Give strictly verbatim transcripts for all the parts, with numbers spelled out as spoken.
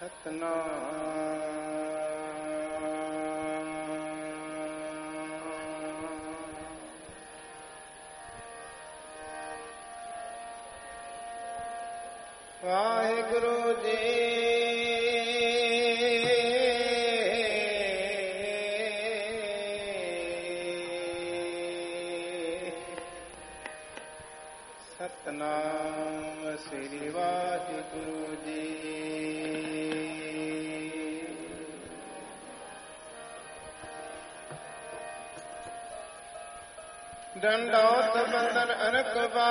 वाहिगुरु जी सतनाम श्री वाहिगुरु जी। दंडौत बंदन अनकबा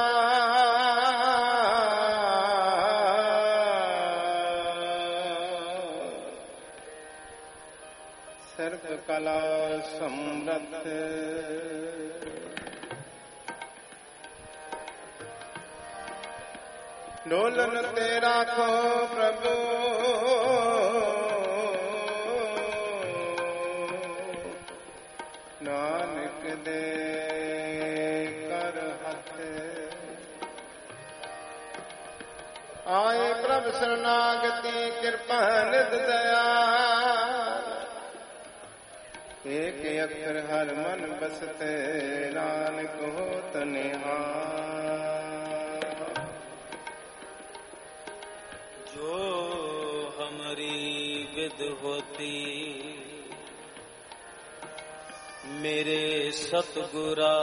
सर्व कला समृद्ध डोलन ते राखो प्रभु नानक दे कर हथ आए प्रभु शरणागति कृपा निध दया एक अक्षर हर मन बसते नानक होत निहाल। जो हमारी विद होती मेरे सतगुरा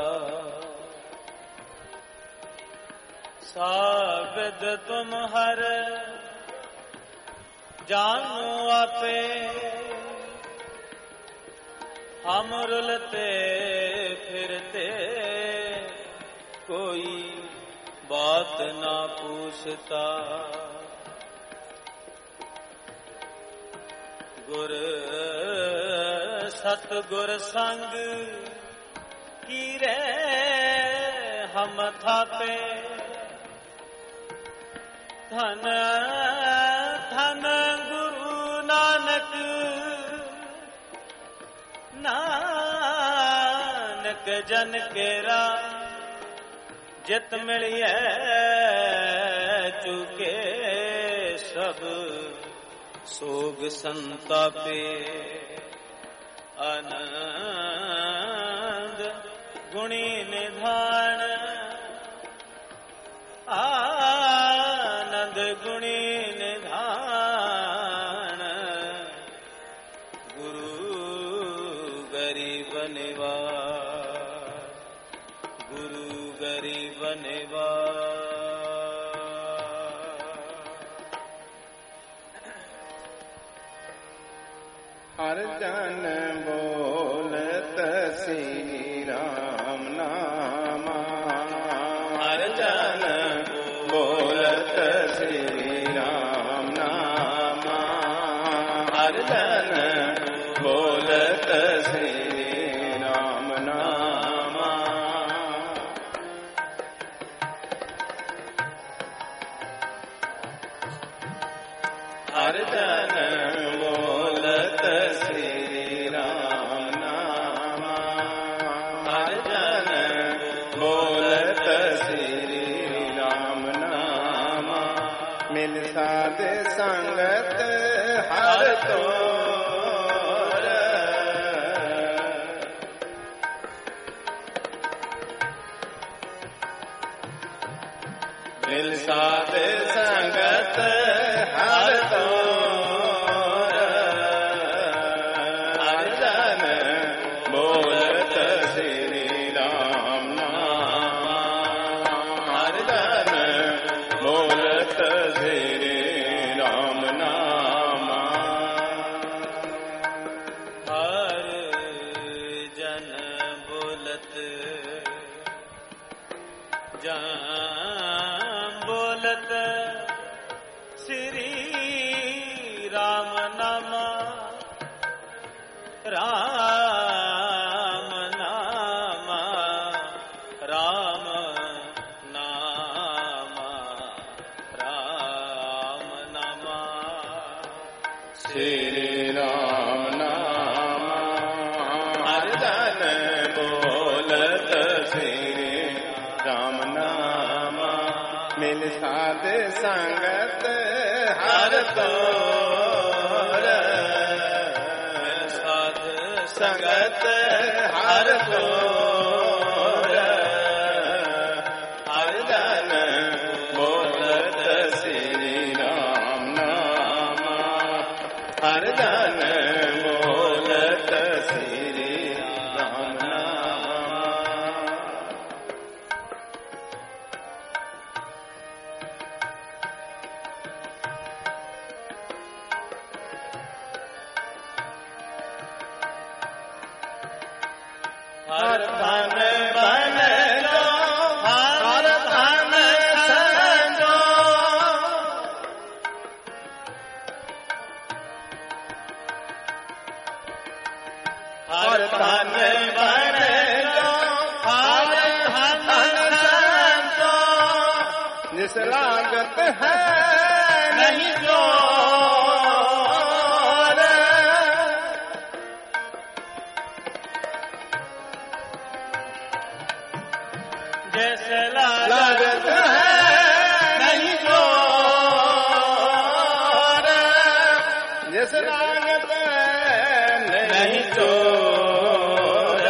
साविद तुम हर जानो आपे हम रुलते फिरते कोई बात ना पूछता गुर सतगुर संग की रे हम थापे धन धन गुरु नानक नानक जन केरा जित मिलिए चुके सब सोग संतापे आनंद गुणी निधान आनंद गुणी निधान गुरु गरीब निवार गुरु गरीब निवार। हर जन बोलत श्री राम नामा हर जन बोलत श्री राम नामा हर जन बोलत श्री राम नामा हर जन बोलत श्री राम नामा हर जन बोलत श्री राम नामा मिल साध संगत हर तोर मिल साध संगत हर तोर हर जन बोलत श्री राम नामा हर जन बोलत श्री राम नामा हर जन बोलत जान बोलत श्री राम नामा राम नामा राम नामा राम नामा श्री राम नामा हर जन बोलत श्री राम नामा मिल साध संगत हर तो संगत हर तोर हर जन बोलत श्री राम नाम हर जन बोलत श्री राम नाम। हर धन बन लो हर धन संजो हर धन बन लो हर धन संजो जिस लागत है नहीं जो जैसे लागत है नहीं जोर जिस लागत है नहीं जोर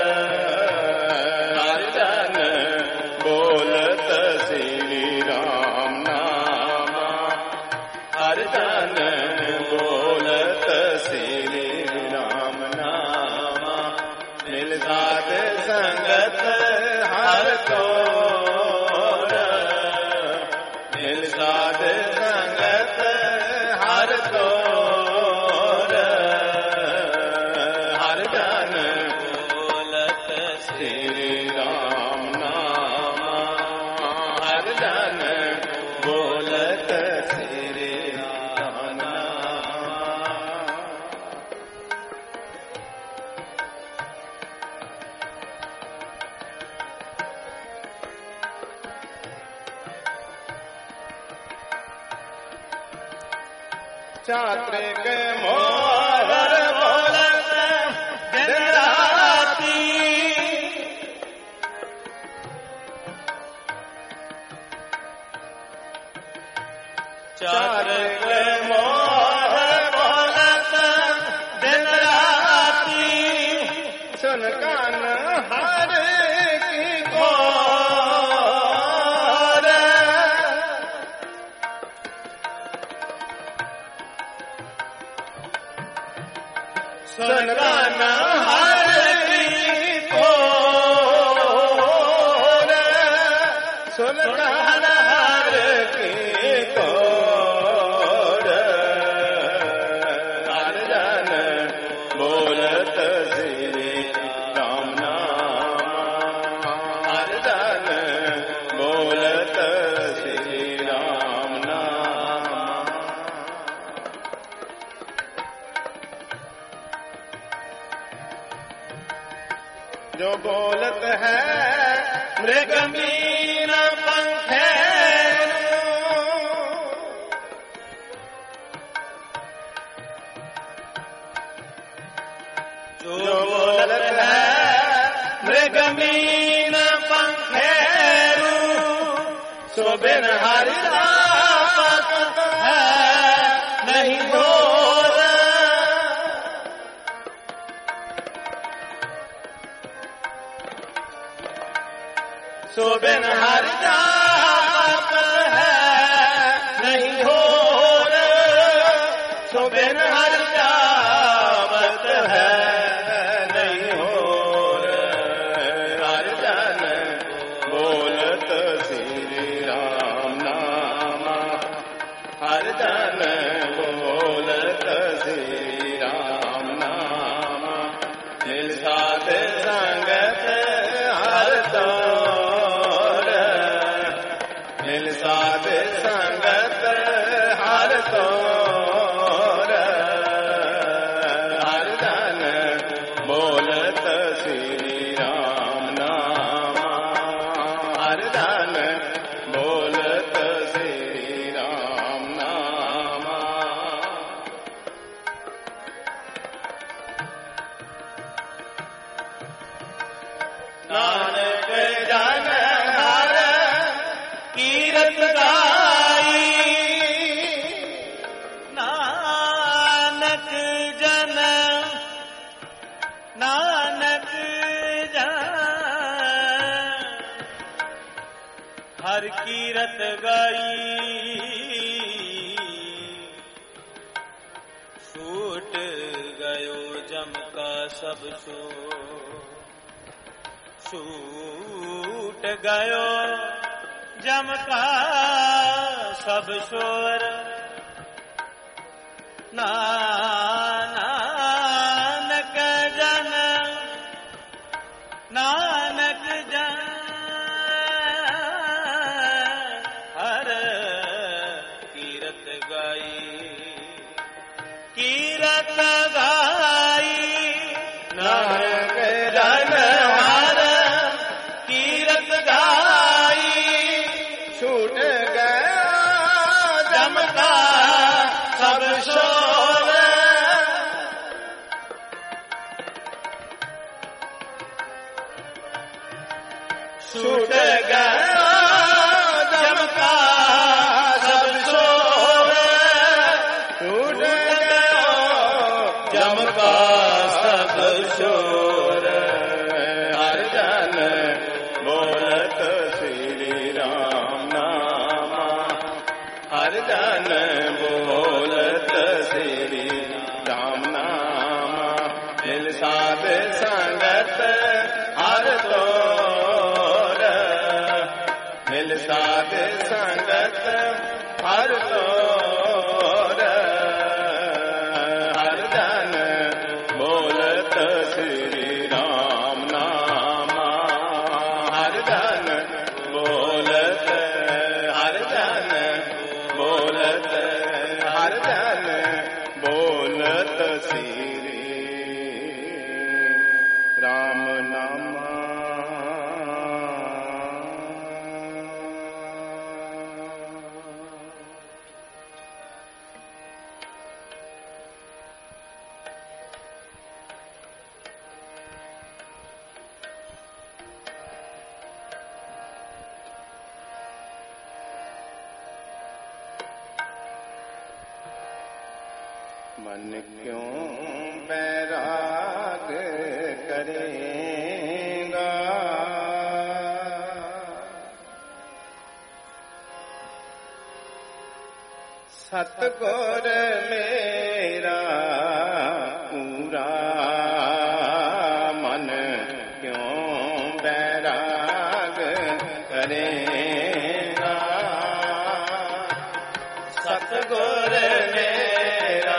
हर जन बोलत श्री राम नाम हर जन बोलत श्री राम नाम मिल साथ संगत हर तोर मिल साध संगत हर तोर हर जन बोलत श्री राम नाम हर जन बोलत श्री राम नाम। चात्रिक मोहर बोलत दिन राती चात्रिक मोहर बोलत दिन राती सुन कान हर की गोर सुन कान हर की गोर सुन कान हर की गोर हर जन बोलत श्री राम नाम हर जन बोलत श्री राम नाम। जो बोलत है मृग मीन पंखेरु जो बोलत है मृग मीन पंखेरु सो बिन हरि नामक है नहीं घोर सो बिन हरि नामक है नहीं घोर सो बिन हरि नामक है नहीं घोर हर जन बोलत श्री राम नाम हर जन बोलत श्री राम नाम मिल साथ संगत हर तोर मिल साथ संगत हर तोर हर जन बोलत श्री राम नाम हर जन बोलत श्री राम नाम। नानक जन हर कीरत गाई नानक जन ਨਾਨਕ ਜਾਨ ਹਰ ਕੀਰਤ ਗਾਈ ਛੂਟ ਗਇਓ ਜਮ ਕਾ ਸਭ ਸੋ ਛੂਟ ਗਇਓ ਜਮ ਕਾ ਸਭ ਸ਼ੋਰ ਨਾਨਕ ਜਨ ਨਾਨਕ ਜਨ ਹਰ ਕੀਰਤ ਗਾਈ ਕੀਰਤ ਗਾਈ ਨਾਨਕ ਜਨ ਹਰ ਕੀਰਤ ਗਾਈ ਛੂਟ ਗਿਆ ਜਮ ਕਾ ਸਭ ਸ਼ੋਰ ਛੂਟ ਗਿਆ ਜਮ ਕਾ ਸਭ ਸ਼ੋਰ ਛੂਟ ਗਿਆ ਜਮ ਕਾ ਸਭ ਸ਼ੋਰ ਹਰ ਜਨ ਬੋਲਤ ਸ੍ਰੀ ਰਾਮ ਨਾਮ ਹਰ ਜਨ ਬੋਲਤ ਸ੍ਰੀ ਰਾਮ ਨਾਮ ਮਿਲ ਸਾਧ ਸੰਗਤ ਹਰ ਤੋਰ ਮਿਲ ਸਾਧ ਸੰਗਤ ਹਰ ਤੋਰ ਹਰ ਜਨ ਬੋਲਤ ਸ੍ਰੀ ਰਾਮ ਨਾਮ ਹਰ ਜਨ ਬੋਲਤ ਹਰ ਜਨ ਬੋਲਤ ਹਰ ਜਨ ਬੋਲਤ ਸ੍ਰੀ ਰਾਮ ਨਾਮ मन क्यों बैराग करेगा सतगुर मेरा पूरा मन क्यों बैराग करेगा सतगुर मेरा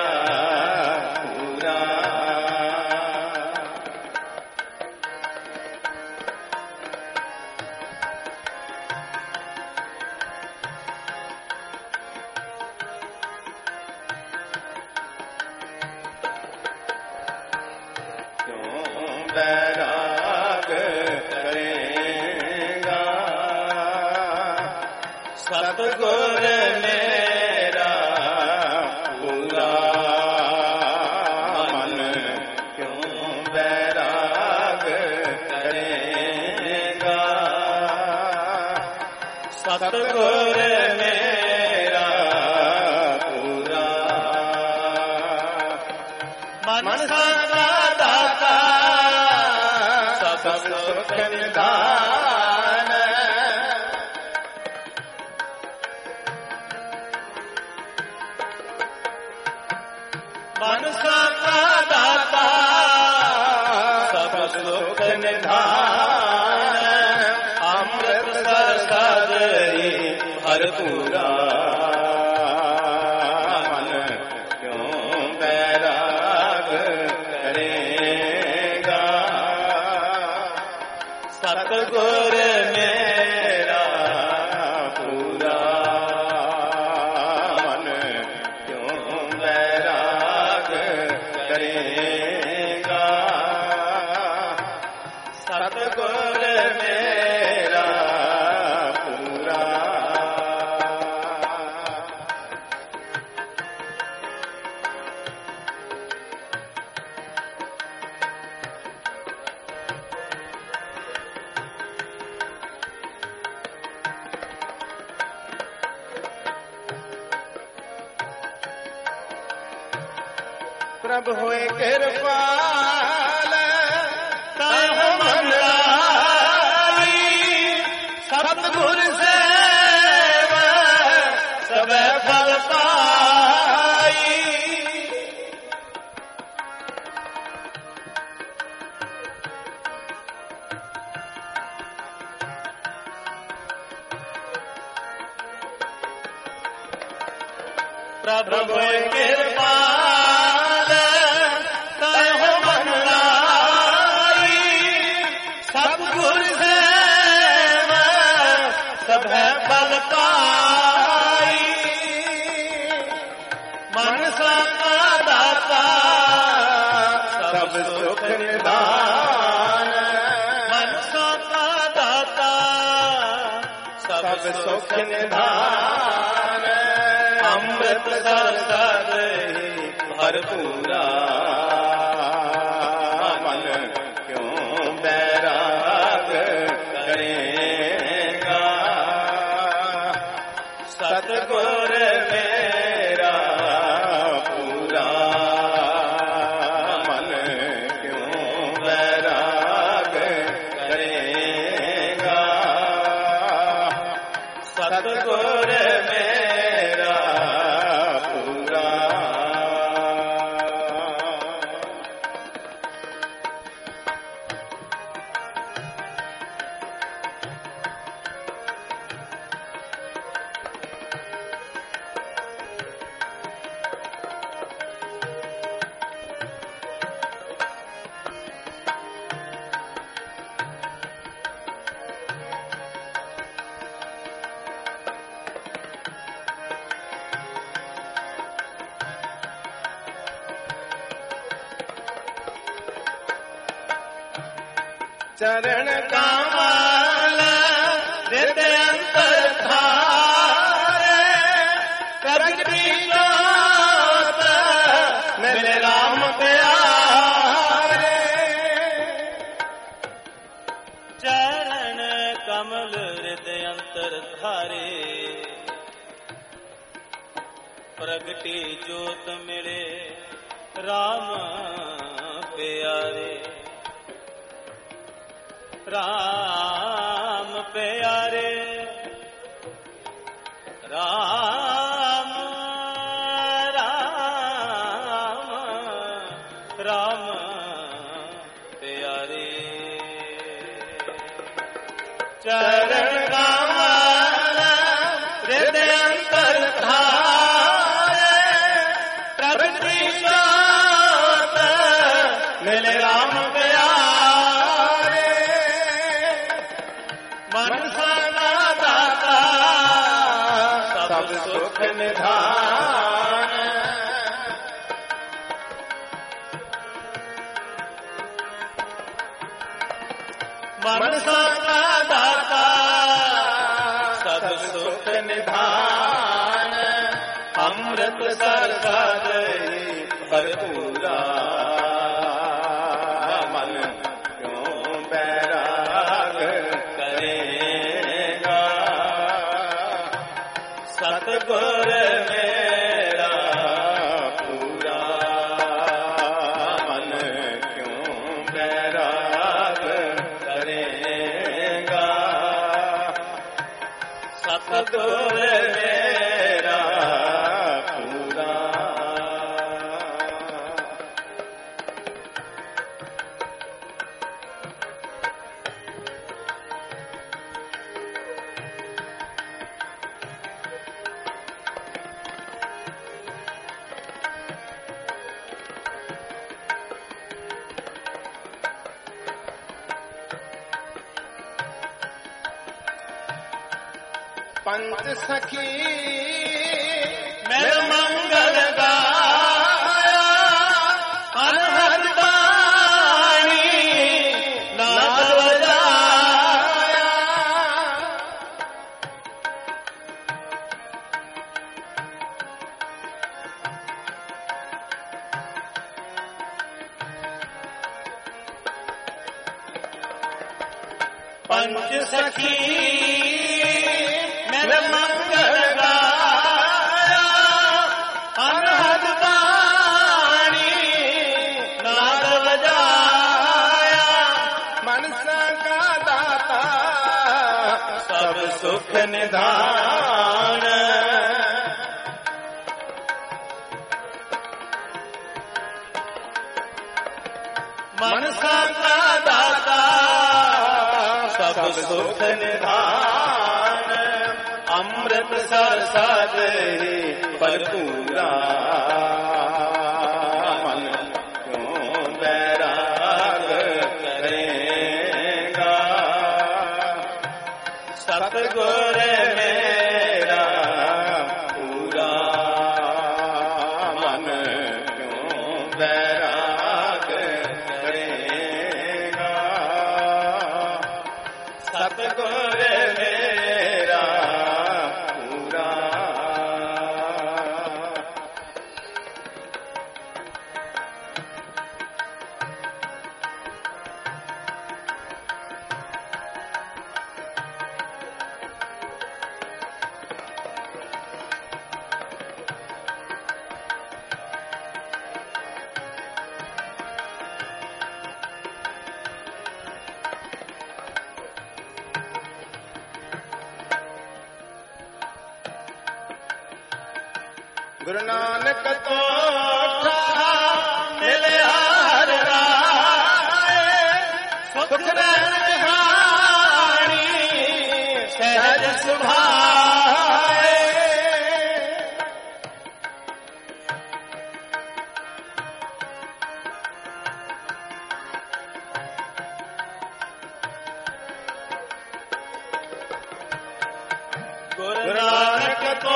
बैराग करेगा सतगुर मेरा पूरा मन क्यों बैराग करेगा सतगुर मेरा पूरा मन सदा दाता सब सुख निधान मन सदा दाता सब सुख निधान अमृत सरसदरी भरपूरा मन क्यों बैराग करेगा सतगुर मेरा पूरा मन क्यों बैराग करेगा सतगुर मेरा पूरा प्रभु होए कृपाल प्रभु कृपाल तहो मन लाई, सतगुर सेवा सब है बल पाई। मनसा का दाता सब सुख निधान, मनसा का दाता सब सुख निधान। अमृत सर सर भरपूरा मन क्यों बैराग करेगा। सतगुर मेरा पूरा मन क्यों बैराग करेगा। सतगुर मेरा पूरा। चरण कमल हृदय अंतर धारे, प्रगति जोत मिले राम प्यारे। चरण कमल हृदय अंतर धारे, प्रगति जोत मिले राम प्यारे। राम प्यारे राम राम राम प्यारे। चरण कमल हृदय अंतर धारे, प्रगति जोत मिले राम प्यारे। मनसा का दाता सब सुख निधान, मनसा का दाता सब सुख निधान। अमृत सर सर भरपूरा मन क्यों बैराग करेगा। सतगुर मेरा पूरा मन क्यों बैराग करेगा। सतगुर मेरा पूरा। पंच सखी मेरा मंगल गाया, अनहद वाणी नाद बजाया। पंच सखी मेरे मंगल गाया, अनहद वाणी नाद बजाया। मनसा का दाता सब सुख निधान, मनसा का दाता सब सुख निधान। अमृत सर साध पर पूरा मन क्यों बैराग करेगा। सतगुर मेरा पूरा मन क्यों बैराग करेगा। सतगुर मेरा पूरा गुरु नानक तो मिले हर राय सुख रहानी सहज सुभाए। गुरु नानक तो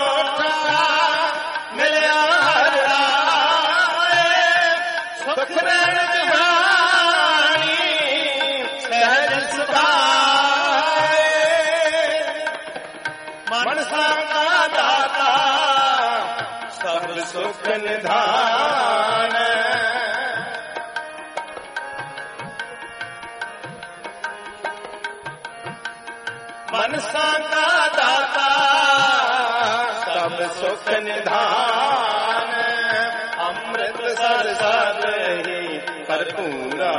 सुख निधान मनसा का दाता सब सुख निधान। अमृत सर साध पर पूरा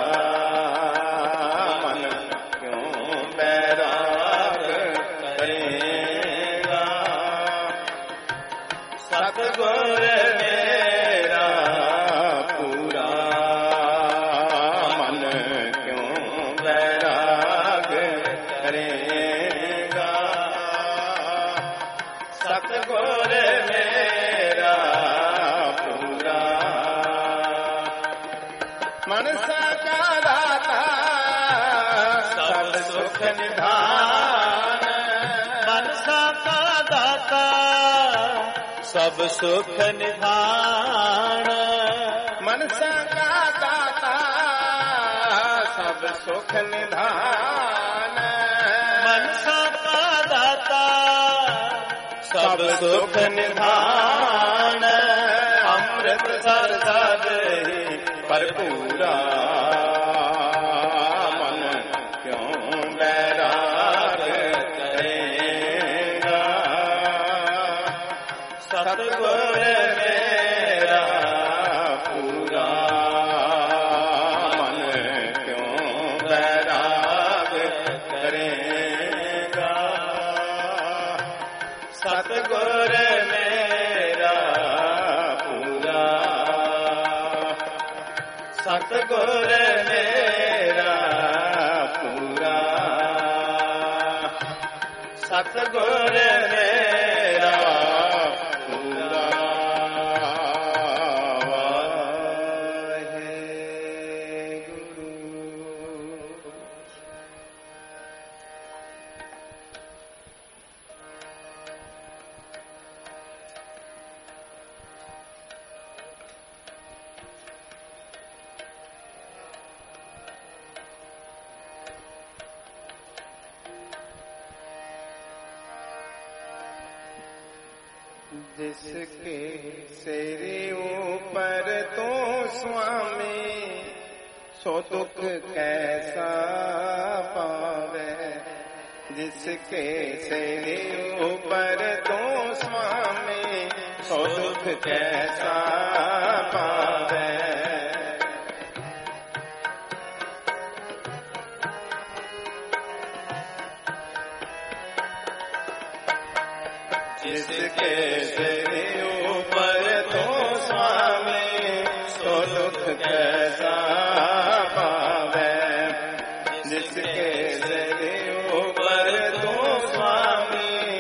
मन क्यों बैराग करेगा। सतगुर मेरा पूरा मन क्यों बैराग करेगा। सतगुर मेरा पूरा मनसा का दाता सब सुख निधान। मनसा का दाता सब सुख निधान। मनसा का दाता सब सुख निधान। मनसा का दाता सब सुख निधान। अमृत सर साध पर पूरा मन क्यों बैराग करेगा। सतगुर मेरा पूरा मन क्यों बैराग करेगा। सतगुर मेरा पूरा सतगुर मेरा पूरा सतगुर मेरा पूरा। जिसके सिर ऊपर तो स्वामी सो दुख कैसा पावे। जिसके सिर ऊपर तो स्वामी सो दुख कैसा पावे। जिसके सिर ऊपर तो स्वामी सो दुख कैसा पावे। जिसके सिर ऊपर तो स्वामी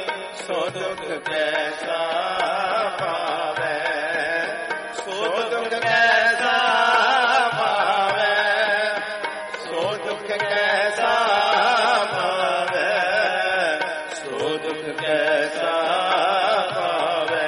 कैसा पावे, सो दुख कैसा पावे, सो दुख कैसा पावे, सो दुख कैसा पावे।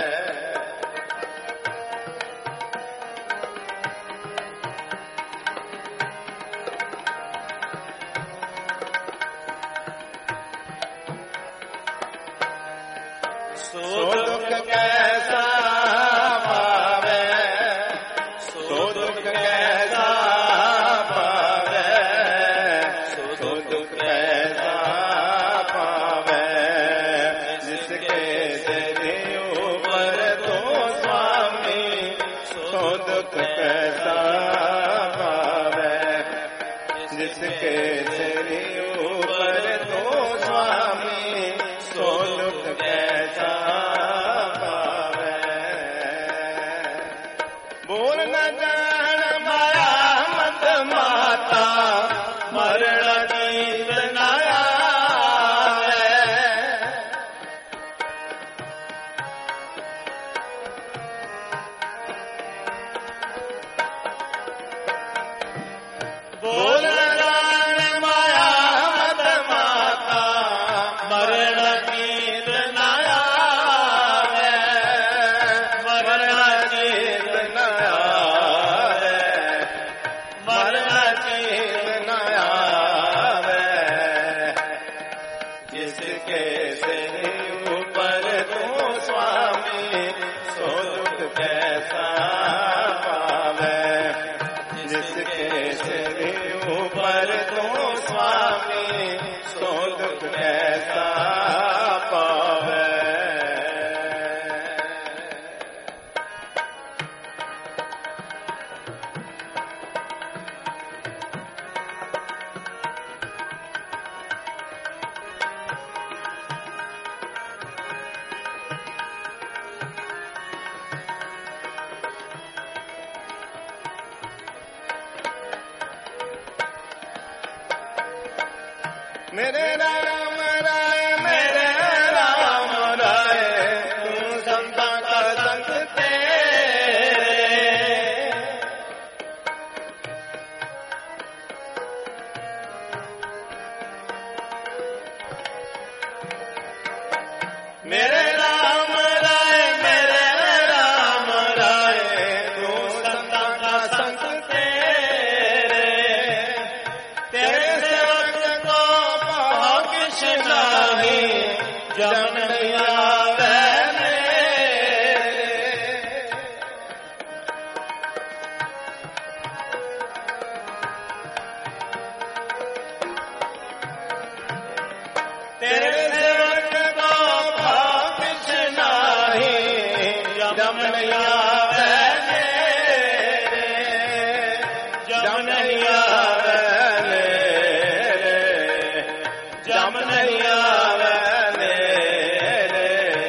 सो दुख कैसा पावे, सो दुख कैसा पावे, सो दुख कैसा पावे, जिसके तेरे ऊपर तो स्वामी, सो दुख कैसा पावे, जिसके तेरे ऊपर तो स्वामी, सो दुख कैसा पावे। बोल न जान माया मत माता, मरण नींद न आवे। बोल न जान माया मत माता, मरण नींद न आवे, मरण नींद न आवे, मरण नींद न आवे, जिसके सिर ऊपर तो स्वामी, सो दुख कैसा पावे, जिसके सिर ऊपर तो स्वामी, सो दुख कैसा पावे। मेरे राम राय, मेरे राम राय, तू संता का संत तेरे। मेरे राम राय, मेरे राम राय, तू संता का संत तेरे। तेरे सेवक को पाओ कृष्ण ही, जम नहीं आवे मेरे। तेरे सेवक को पाओ कृष्ण ही, जम नहीं आवे मेरे, जम नहीं आवे मेरे, जम नहीं आवे मेरे,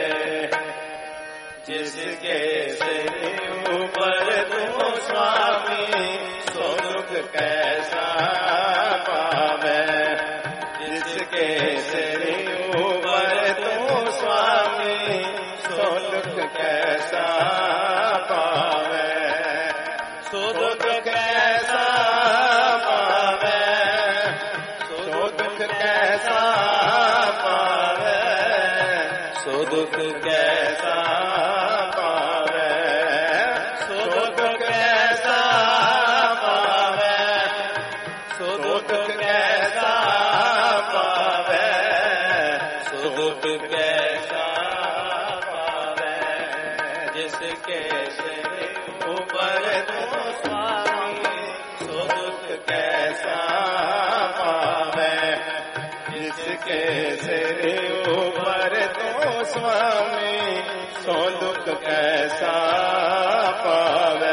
जिसके सिर ऊपर तो स्वामी, सो दुख कैसा पावे, जिसके सिर ऊपर तो स्वामी, सो दुख कैसा पावे, सो दुख कैसा पावे, सो दुख कैसा पावे, सो दुख कैसा पावे, सो दुख कैसा पावे, सो दुख कैसा पावे, सो दुख कैसा पावे, जिसके सिर ऊपर तो स्वामी, सो दुख कैसा पावे, जिसके सिर ऊपर तो स्वामी, सो दुख कैसा पावे।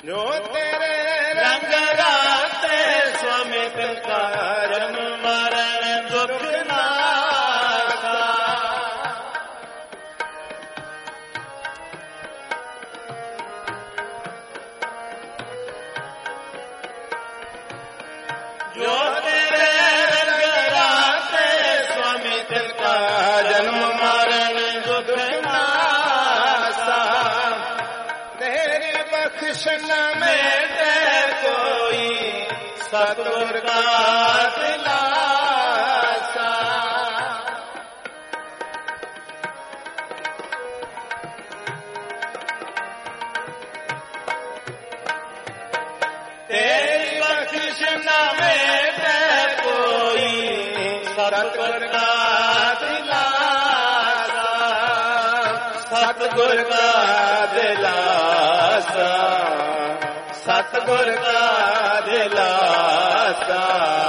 जो तेरे रंग राते स्वामी का जन्म मरण दुख नासा। जो तेरे रंग राते स्वामी का जन्म मरण दुख नासा। तेरी बख्शन में दे कोई सतगुर का दिलासा। तेरी बख्शन में दे कोई सतगुर का दिलासा। सतगुर का दिलासा, सतगुर का दिलासा।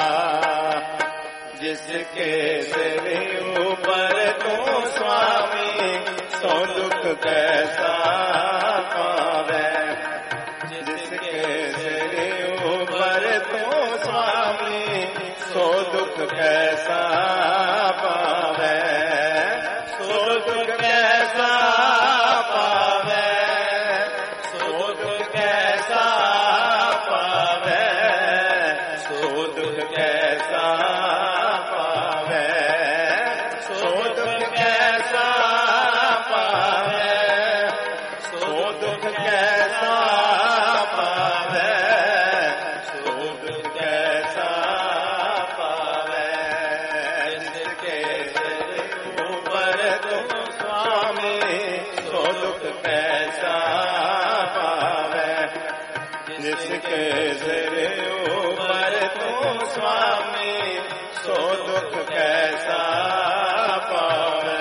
जिसके सिर ऊपर तू स्वामी सो दुख कैसा पावे। जिसके सिर ऊपर तू स्वामी सो दुख कैसा पावे। सो दुख कैसा पावे। सो दुख कैसा पावे। सो दुख कैसा पावे। सो दुख कैसा पावे। सो दुख कैसा पावे। सो दुख कैसा पावे। जिसके सिर ऊपर तुम स्वामी सो दुख कैसा पावे। जिसके सिर ऊपर तुम स्वामी सो दुख कैसा पावे।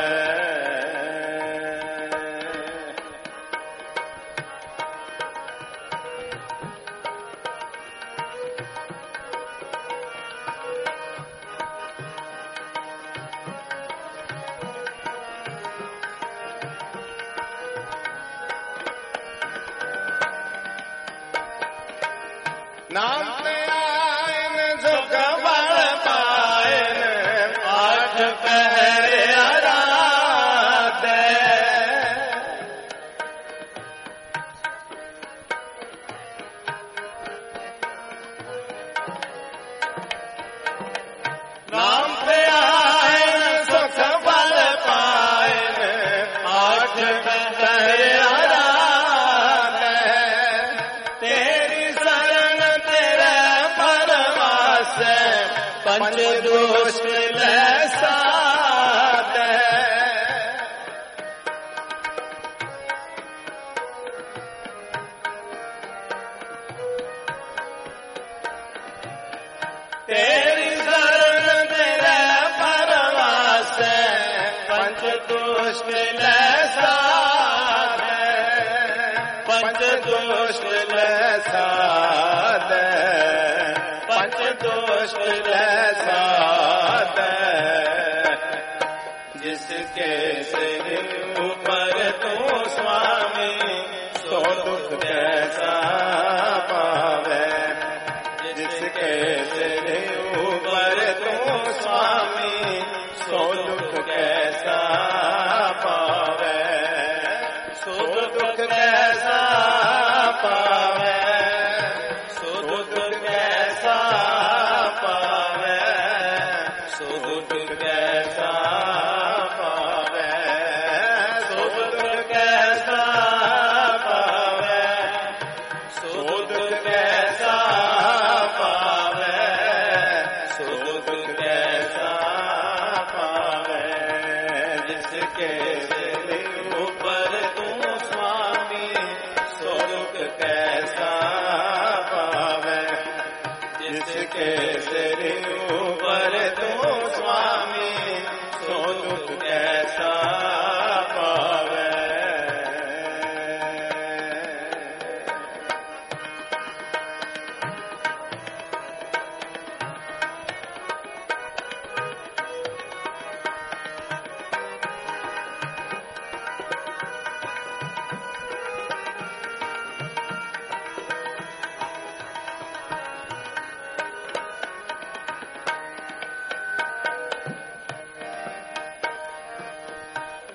नाम पे आयन जो गबर पायन आठ पहर आराधे। नाम पे आयन जो गबर पायन आठ पहर आराधे। तेरी शरण तेरे परवास पंच दोष लैसा दे। तेरी शरण तेरे परवास पंच दोष लैसा दे। पंच दोष लैसा दे। पंच दोष लैसा दे। जिसके सिर ऊपर तू स्वामी सो दुख कैसा पावे। जिसके सिर ऊपर तू स्वामी सो दुख कैसा पावे। सो दुख कैसा पावे। सो दुख कैसा पावे। सो दुख कैसा पावे। सो दुख कैसा पावे।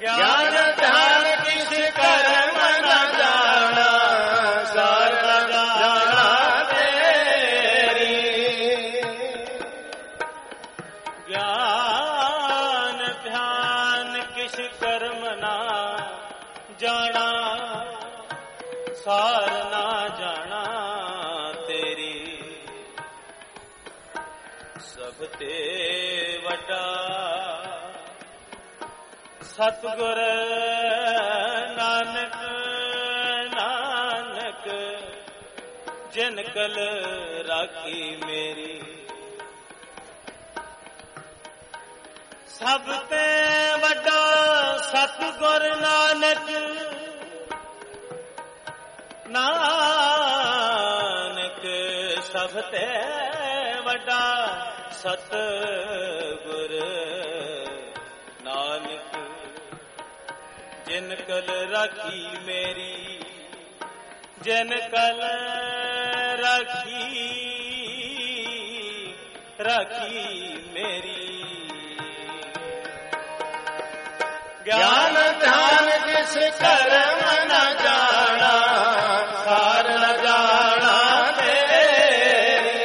ਗਿਆਨ ਧਿਆਨ ਕਿਸ ਕਰਮ ਨ ਜਾਣਾ, ਸਾਰ ਨ ਜਾਣਾ ਤੇਰੀ। ਗਿਆਨ ਧਿਆਨ ਕਿਸ ਕਰਮ ਨਾ ਜਾਣਾ, ਸਾਰ ਨਾ ਜਾਣਾ ਤੇਰੀ। ਸਭ ਤੇ ਵੱਡਾ ਸਤਿਗੁਰ ਨਾਨਕ, ਨਾਨਕ ਜਿਨ ਕਲ ਰਾਖੀ ਮੇਰੀ। ਸਭ ਤੇ ਵੱਡਾ ਸਤਿਗੁਰ ਨਾਨਕ, ਨਾਨਕ ਸਭ ਤੇ ਵੱਡਾ ਸਤਿਗੁਰ ਨਾਨਕ ਜਿਨ ਕਲ ਰਾਖੀ ਮੇਰੀ। ਜਿਨ ਕਲ ਰਾਖੀ ਰਾਖੀ ਮੇਰੀ। ਗਿਆਨ ਧਿਆਨ ਕਿਸ ਕਰਮ ਨ ਜਾਣਾ, ਸਾਰ ਨ ਜਾਣਾ ਤੇਰੀ।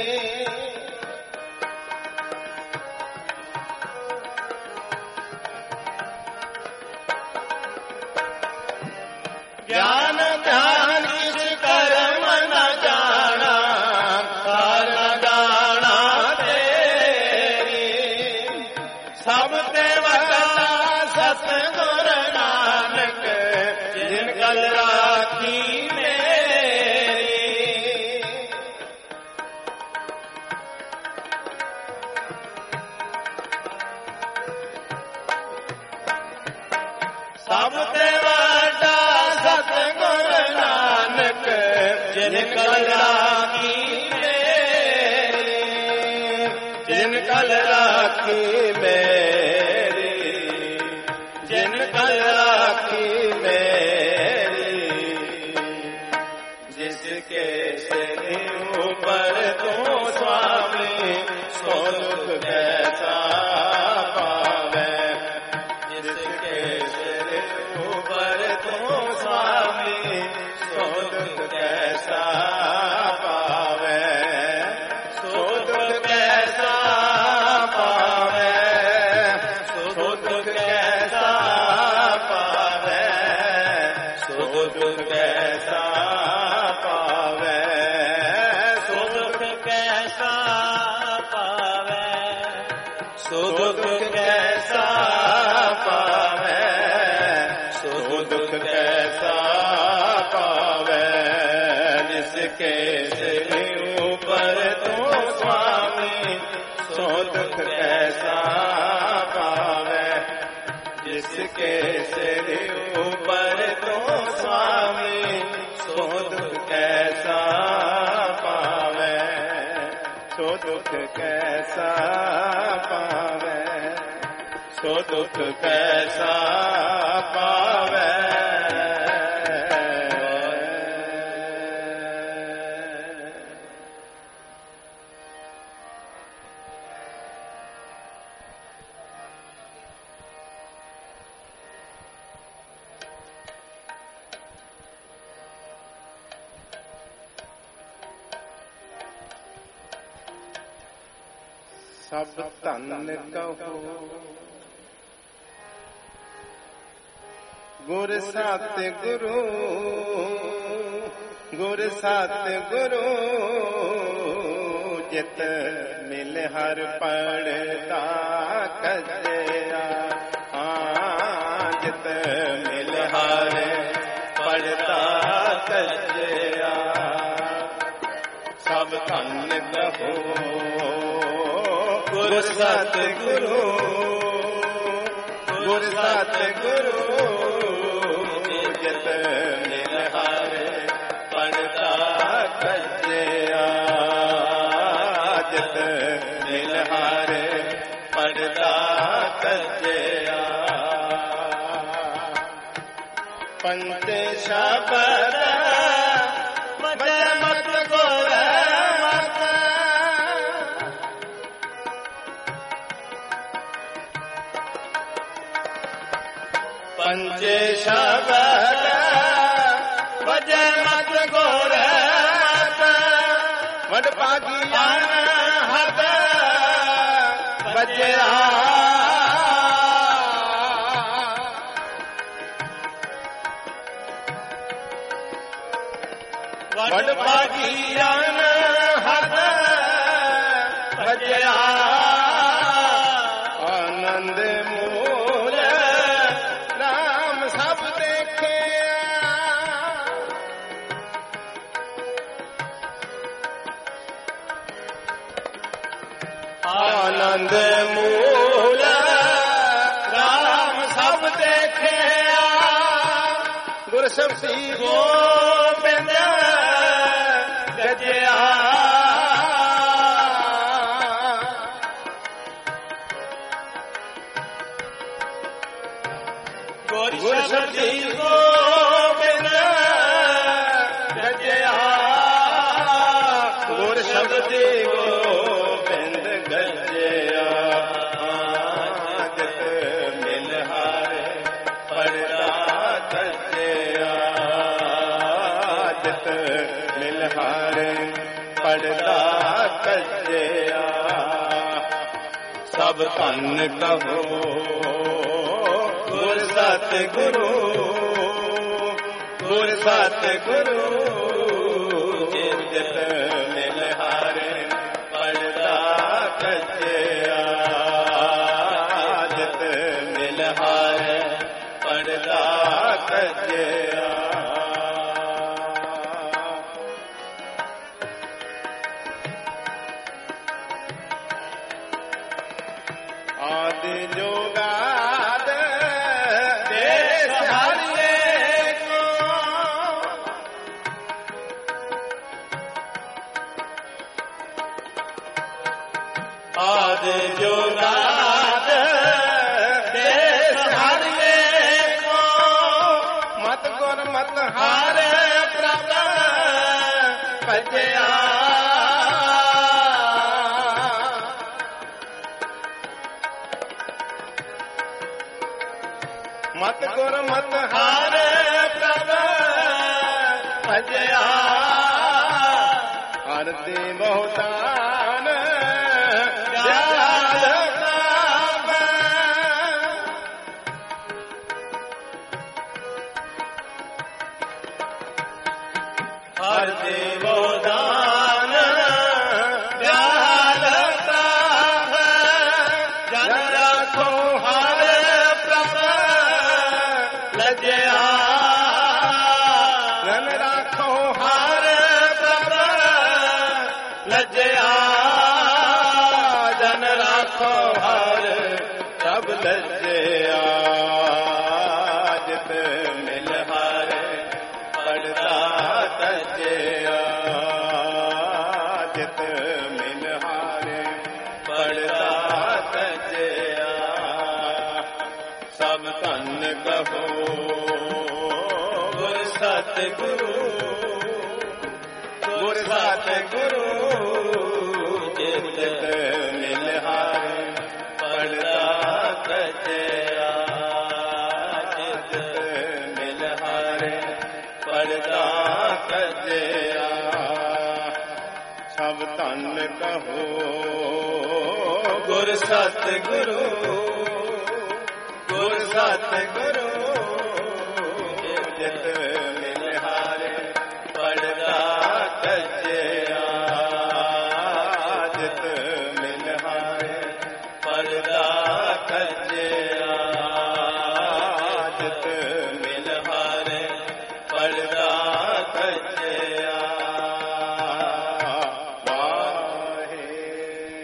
ਗਿਆਨ ਧਿਆਨ ਕਿਸ ਕਰਮ ਨ ਜਾਣਾ, ਸਾਰ ਨ ਜਾਣਾ ਤੇਰੀ। ਸਭ ਤੇ ਵੱਡਾ ਸਤਿਗੁਰ ਨਾਨਕ ਜਿਨ ਕਲ ਰਾਖੀ ਮੇਰੀ। ਸਭ ਤੇ ਵੱਡਾ ਸਤਿਗੁਰ ਨਾਨਕ ਜਿਨ ਕਲ ਰਾਖੀ ਮੇਰੀ। ਜਿਨ ਕਲ ਰਾਖੀ ਮੇਰੀ, ਜਿਨ ਕਲ ਰਾਖੀ ਮੇਰੀ। ਜਿਸਕੇ ਸਿਰ ਉੱਪਰ ਤੂੰ ਸੁਆਮੀ, ਸੋ ਦੁਖ ਕੈਸਾ ਪਾਵੇ। ਜਿਸਕੇ ਸਿਰ ਉੱਪਰ ਤੂੰ ਸੁਆਮੀ, ਸੋ ਦੁਖ ਕੈਸਾ ਪਾਵੇ। ਸੋ ਦੁਖ ਕੈਸਾ ਪਾਵੇ, ਸੋ ਦੁਖ ਕੈਸਾ ਪਾਵੇ। ਸੋ ਦੁਖ ਕੈਸਾ ਪਾਵੇ, ਸੋ ਦੁਖ ਕੈਸਾ ਪਾਵੇ। ਸੋ ਦੁਖ ਕੈਸਾ ਪਾਵੇ। ਸੋ ਦੁਖ ਕੈਸਾ ਪਾਵੇ। ਜਿਸਕੇ ਸਿਰ ਉੱਪਰ ਤੂੰ ਸੁਆਮੀ, ਸੋ ਦੁਖ ਕੈਸਾ ਪਾਵੇ। ਜਿਸਕੇ ਸਿਰ ਉੱਪਰ ਤੂੰ ਸੁਆਮੀ, ਸੋ ਦੁਖ ਕੈਸਾ ਪਾਵੇ। ਸੋ ਦੁਖ ਕੈਸਾ ਪਾਵੇ। ਸੋ ਦੁਖ ਕੈਸਾ ਪਾਵੇ। ਸਭ ਧਨ ਕਹੋ ਗੁਰ ਸਤਿ ਗੁਰੂ। ਗੁਰ ਸਤਿ ਗੁਰੂ ਜਿਤ ਮਿਲ ਹਰ ਪੜਤਾ ਕੱਜਿਆ। ਹਾਂ ਜਿਤ ਮਿਲ ਹਰ ਪੜਤਾ ਕੱਜਿਆ। ਸਭ ਧਨ ਕਹੋ ਗੁਰ ਸਤਿ ਗੁਰੂ। ਗੁਰ ਸਤਿ ਗੁਰੂ ਜਿਤ ਮਿਲ ਹਰ ਪੜਤਾ ਕੱਜਿਆ। ਜਿਤ ਮਿਲ ਹਰ ਪੜਤਾ ਕੱਜਿਆ। ਪੰਜ ਸ਼ਬਦ ਮਤ ਮਤ ਗੁਰ ਮਤ। ਪੰਚੇ ਸ਼ਬਦ ਵਜੈ ਮਤ ਗੋਰਖ ਵਡ ਭਾਗੀਆਂ ਹੱਥ ਵਜਿਆ ਵਡ ਭਾਗੀਆਂ ਹੱਥ ਵਜਿਆ ਆਨੰਦ ਮੂਲ ਨਾਮ ਸਭ ਦੇਖਿਆ ਆਨੰਦ ਮੂਲ ਨਾਮ ਸਭ ਦੇਖਿਆ ਗੁਰ ਸ਼ਬਦੀ ਗੋਬਿੰਦ ਗਜਿਆ ਗੁਰ ਸ਼ਬਦੀ ਗੋਬਿੰਦ ਗਜਿਆ ਗੁਰ ਸ਼ਬਦੀ ਗੋਬਿੰਦ ਗਜਿਆ ਆਦਿਤ ਮਿਲ ਹਾਰੇ ਪੜਦਾ ਗਜਿਆ ਆਦਿਤ ਮਿਲ ਹਾਰੇ ਪੜਦਾ ਗਜਿਆ ਸਭ ਧੰਨ ਕਹੋ ਗੁਰ ਸਤਿਗੁਰੂ ਗੁਰ ਸਤਿਗੁਰੂ ਜਿਤ ਮਿਲ ਹਾਰੇ ਪੜਦਾ ਗਜਿਆ ਜਿਤ ਮਿਲ ਹਾਰੇ ਪੜਦਾ ਗਜਿਆ ਆਦਿ ਜੋਗਾਦ ਦੇਸ ਹਰਿਏ ਕੋ ਆਦਿ ਜੋਗਾਦ ਦੇਸ ਹਰਿਏ ਕੋ ਮਤ ਗੁਰ ਮਤ ਹਾਰੇ ਪ੍ਰਭ ਭਜਿਆ ਮਤ ਗੁਰ ਮਤ ਹਾਰੇ ਪ੍ਰਭ ਭਜਿਆ ਹਰਦੇ ਬਹੁਤਾਨ ਦਿਆਲ ਕਾਬ ਹਰਦੇ ਬਹੁਤਾਨ ਦਿਆਲ ਕਾਬ ਜਨ ਰਾਖੋ ਹਰ ਲਜਿਆ ਜਨ ਰਾਖੋ ਹਰ ਪ੍ਰਭ ਲਜਿਆ ਜਨ ਰਾਖੋ ਹਰ ਪ੍ਰਭ ਲਜਿਆ ਜਿਤ ਮਿਲ ਹਾਰੇ ਪੜਦਾ ਤਜਿਆ ਜਿਤ ਮਿਲ ਹਾਰੇ ਪੜਦਾ ਤਜਿਆ ਸਭ ਧੰਨ ਕਹੋ ਗੁਰ ਸਤਿਗੁਰੂ ਗੁਰ ਸਤਿਗੁਰੂ ਜਿਤ ਮਿਲ ਹਾਰੇ ਪੜਦਾ ਗਜਿਆ ਜਿਤ ਮਿਲ ਹਾਰੇ ਪੜਦਾ ਗਜਿਆ ਸਭ ਧੰਨ ਕਹੋ ਗੁਰ ਸਤਿਗੁਰੂ ਗੁਰ ਸਤਿਗੁਰੂ ਜਿਤ ਮਿਲ ਹਾਰੇ ਪੜਦਾ ਗਜਿਆ ਜਿਤ ਮਿਲ ਹਾਰੇ ਪੜਦਾ ਗਜਿਆ ਜਿਤ ਮਿਲ ਹਾਰੇ ਪੜਦਾ ਗਜਿਆ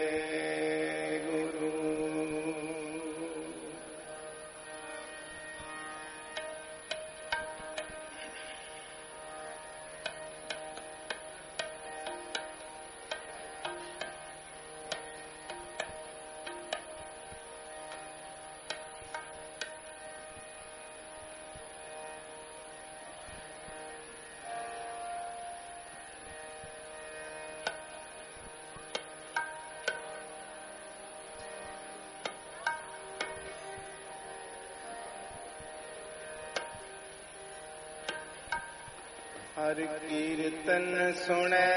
ਵਾਹਿਗੁਰੂ हर कीर्तन सुने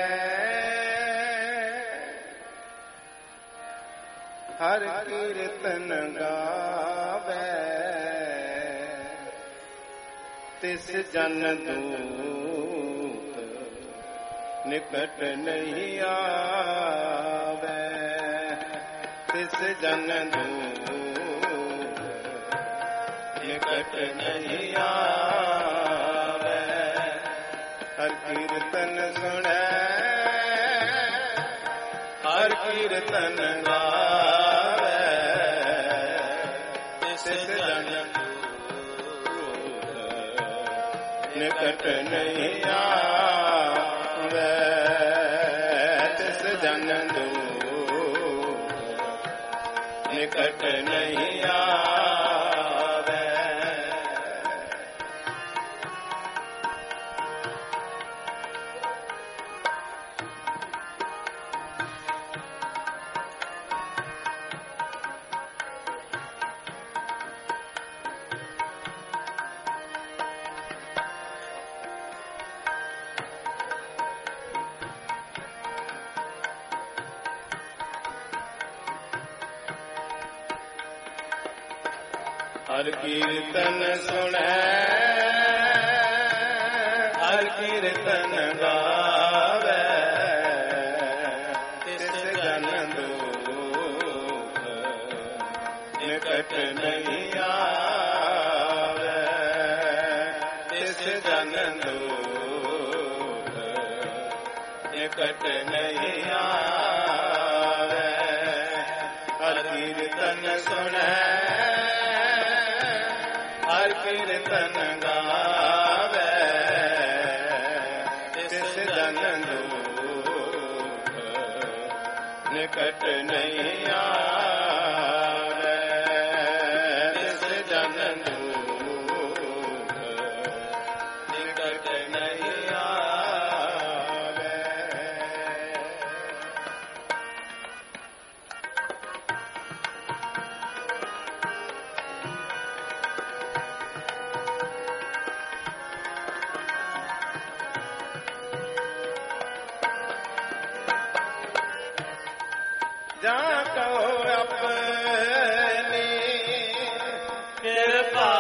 हर कीर्तन गावे तिस जन दूत निकट नहीं आवे तिस जन दूत निकट नहीं आवे हर कीर्तन सुने हर कीर्तन गावे तिस जन दूत निकट नहीं आवे तिस जन दूत निकट नहीं आवे हर कीर्तन सुने हर कीर्तन गावे तिस जन दूत निकट नहीं आवे तिस जन दूत निकट नहीं आवे हर कीर्तन सुने हर कीर्तन गावे तिस जन दूत निकट नहीं आवे तिस जन दूत निकट नहीं आवे जाको अपनी कृपा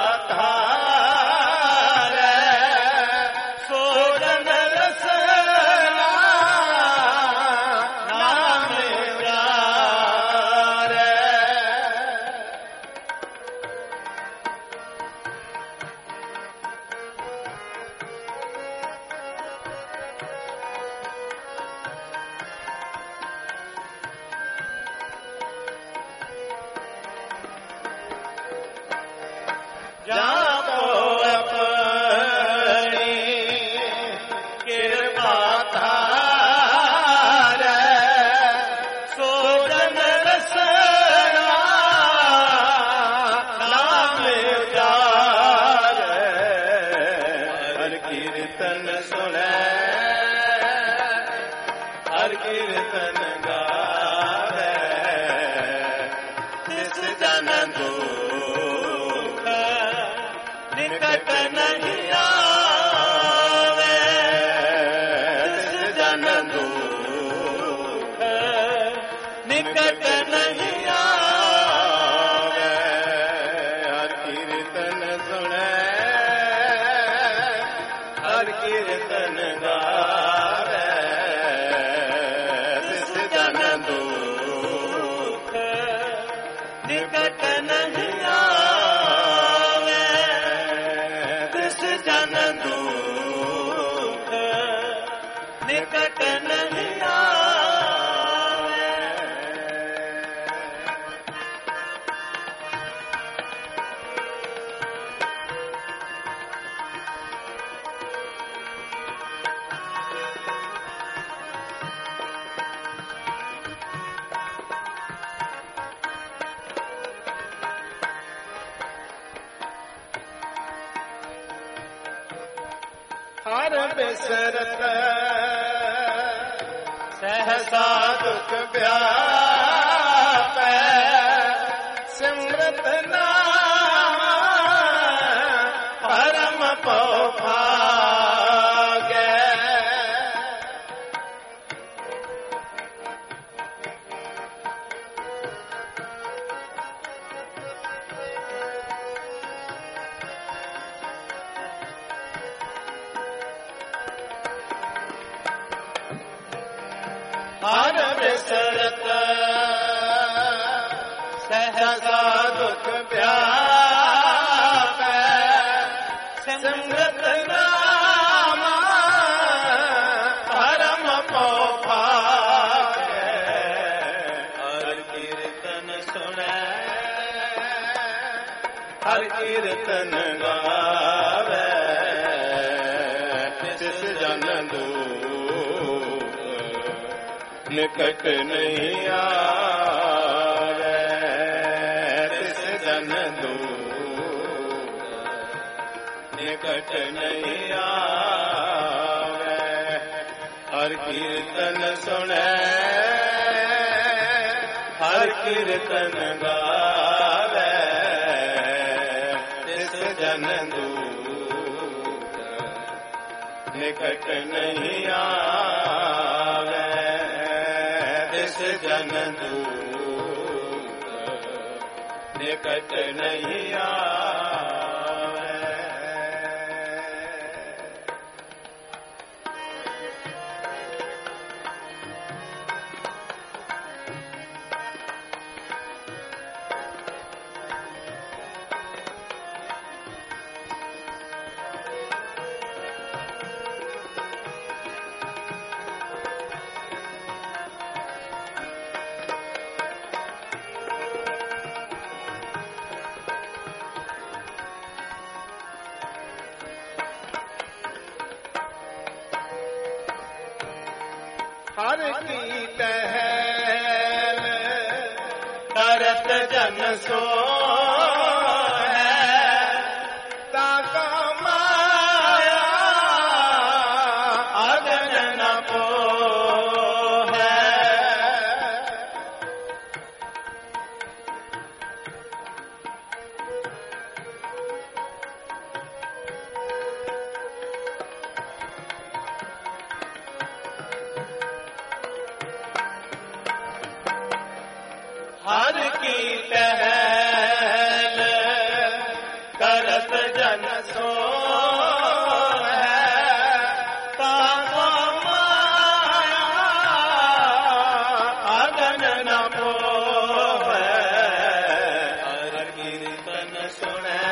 धारे सोरन रसना नाम प्यारे जाको अपनी कृपा धारे सोरन रसना नाम प्यारे हर कीर्तन सुने हर कीर्तन गावे तिस जन दूत निकट नहीं आवे तिस जन दूत निकट नहीं आवे हर कीर्तन सुने हर कीर्तन गावे तिस जन दूत निकट नहीं आवे तिस जन दूत निकट नहीं आवे हर बिसरत सहसा दुख व्यापै सिमरत नाम परम पौ भागे बिसरत सहसा दुख व्यापै संगत नाम परम पावै हर कीर्तन सुनै हर कीर्तन गावै तिस जन दूत निकट नहीं आवे तिस जन दूत निकट नहीं आवे हर कीर्तन सुनै हर कीर्तन गावै तिस जन दूत निकट नहीं आवे तिस जन दूत निकट नहीं आवे हर की टहल करत जन सो है ताका माया अगन न पो है हर की टहल करत जन सो है ताका माया अगन न पोवै हर कीर्तन सुनै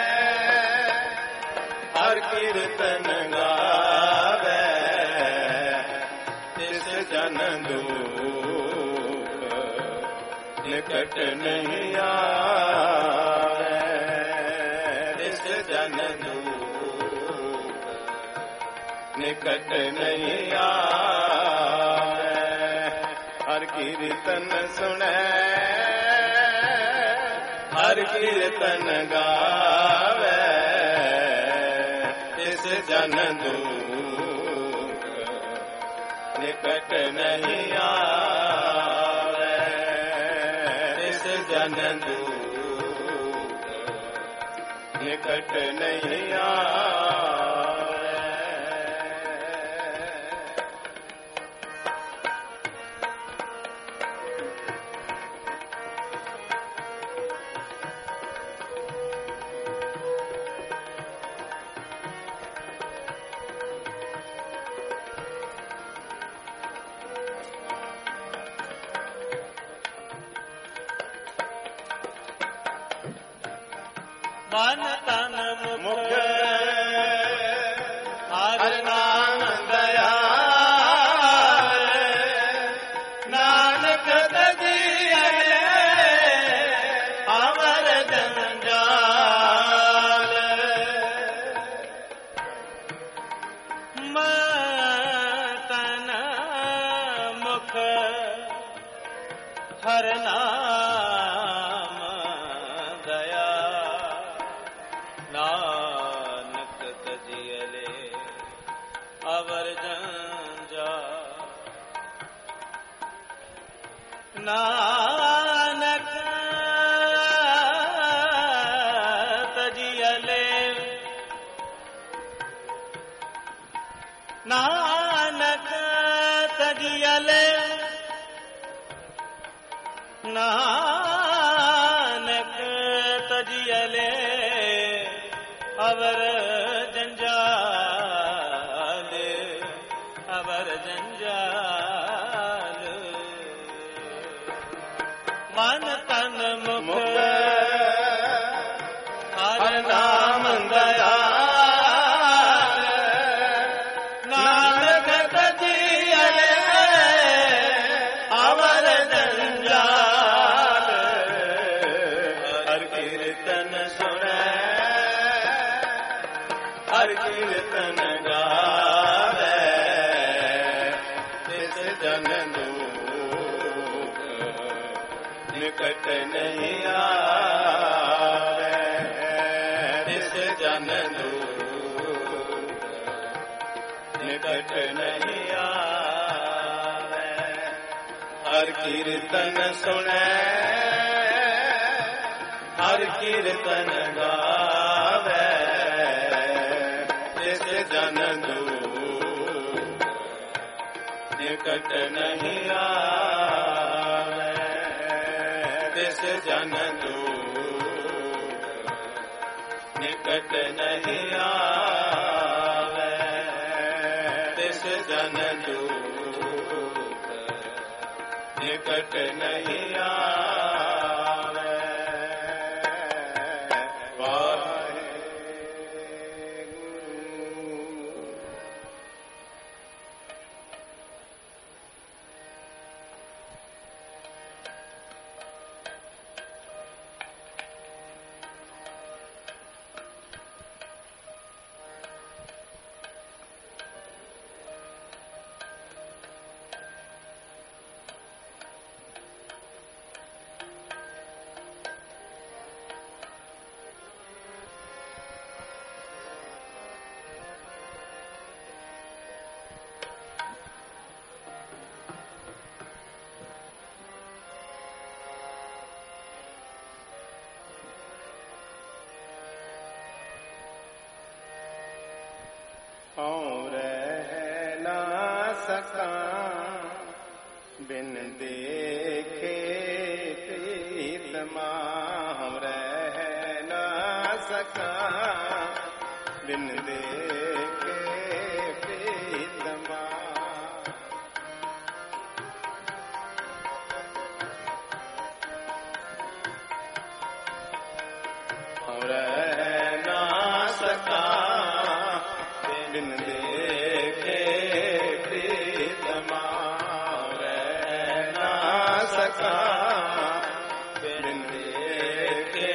हर कीर्तन गावै तिस जन दूत निकट नहीं आवे तिस जन दूत निकट नहीं आवे हर कीर्तन सुनै हर कीर्तन गावै तिस जन दूत निकट नहीं आवे तिस जन दूत निकट नहीं आवे मन तन मुख हर नाम दयाल नानक तजिए अमर जंजाल मन तन मुख हर नाम दया नानक तजियले अवर जंजाल नानक तजियले नानक तजियले नानक तजियले अवर जंजाल अवर जंजाल कीर्तन सुने हर कीर्तन गावे तिस जन दुख निकट नहीं आवे तिस जन दुख निकट नहीं आवे हर कीर्तन सुने हर कीर्तन गावे तिस जन दुख निकट नहीं आवे तिस जन दुख निकट नहीं आवे तिस जन दुख निकट नहीं आवे। और रह ना सका बिन देखे प्रीतमा हम रह ना सका बिन देखे प्रीतमा हम रह ना सका बिन देखे प्रीतमा रह ना सका बिन देखे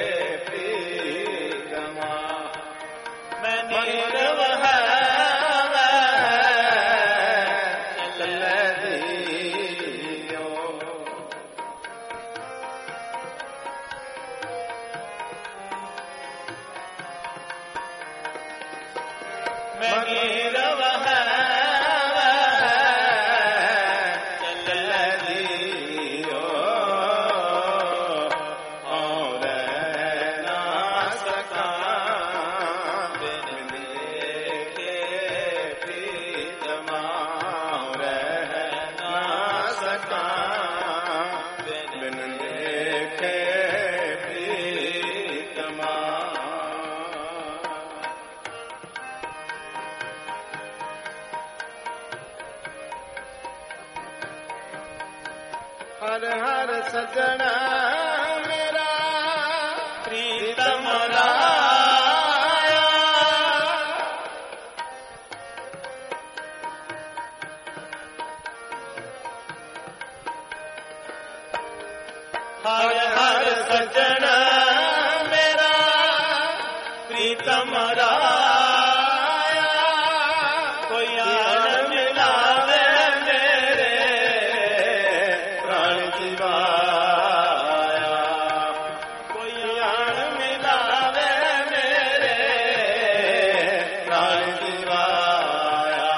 प्रीतमा मैं नीरव है चल दियो मैं नीरव है चल दियो और ना सका बिन देखे प्रीतमा रह ना सका बिन देखे प्रीतमा हर हर सजना मेरा प्रीतम राया हर हर सजना मेरा प्रीतम राया कोई आन मिलावे मेरे प्राण जीवाया कोई आन मिलावे मेरे प्राण जीवाया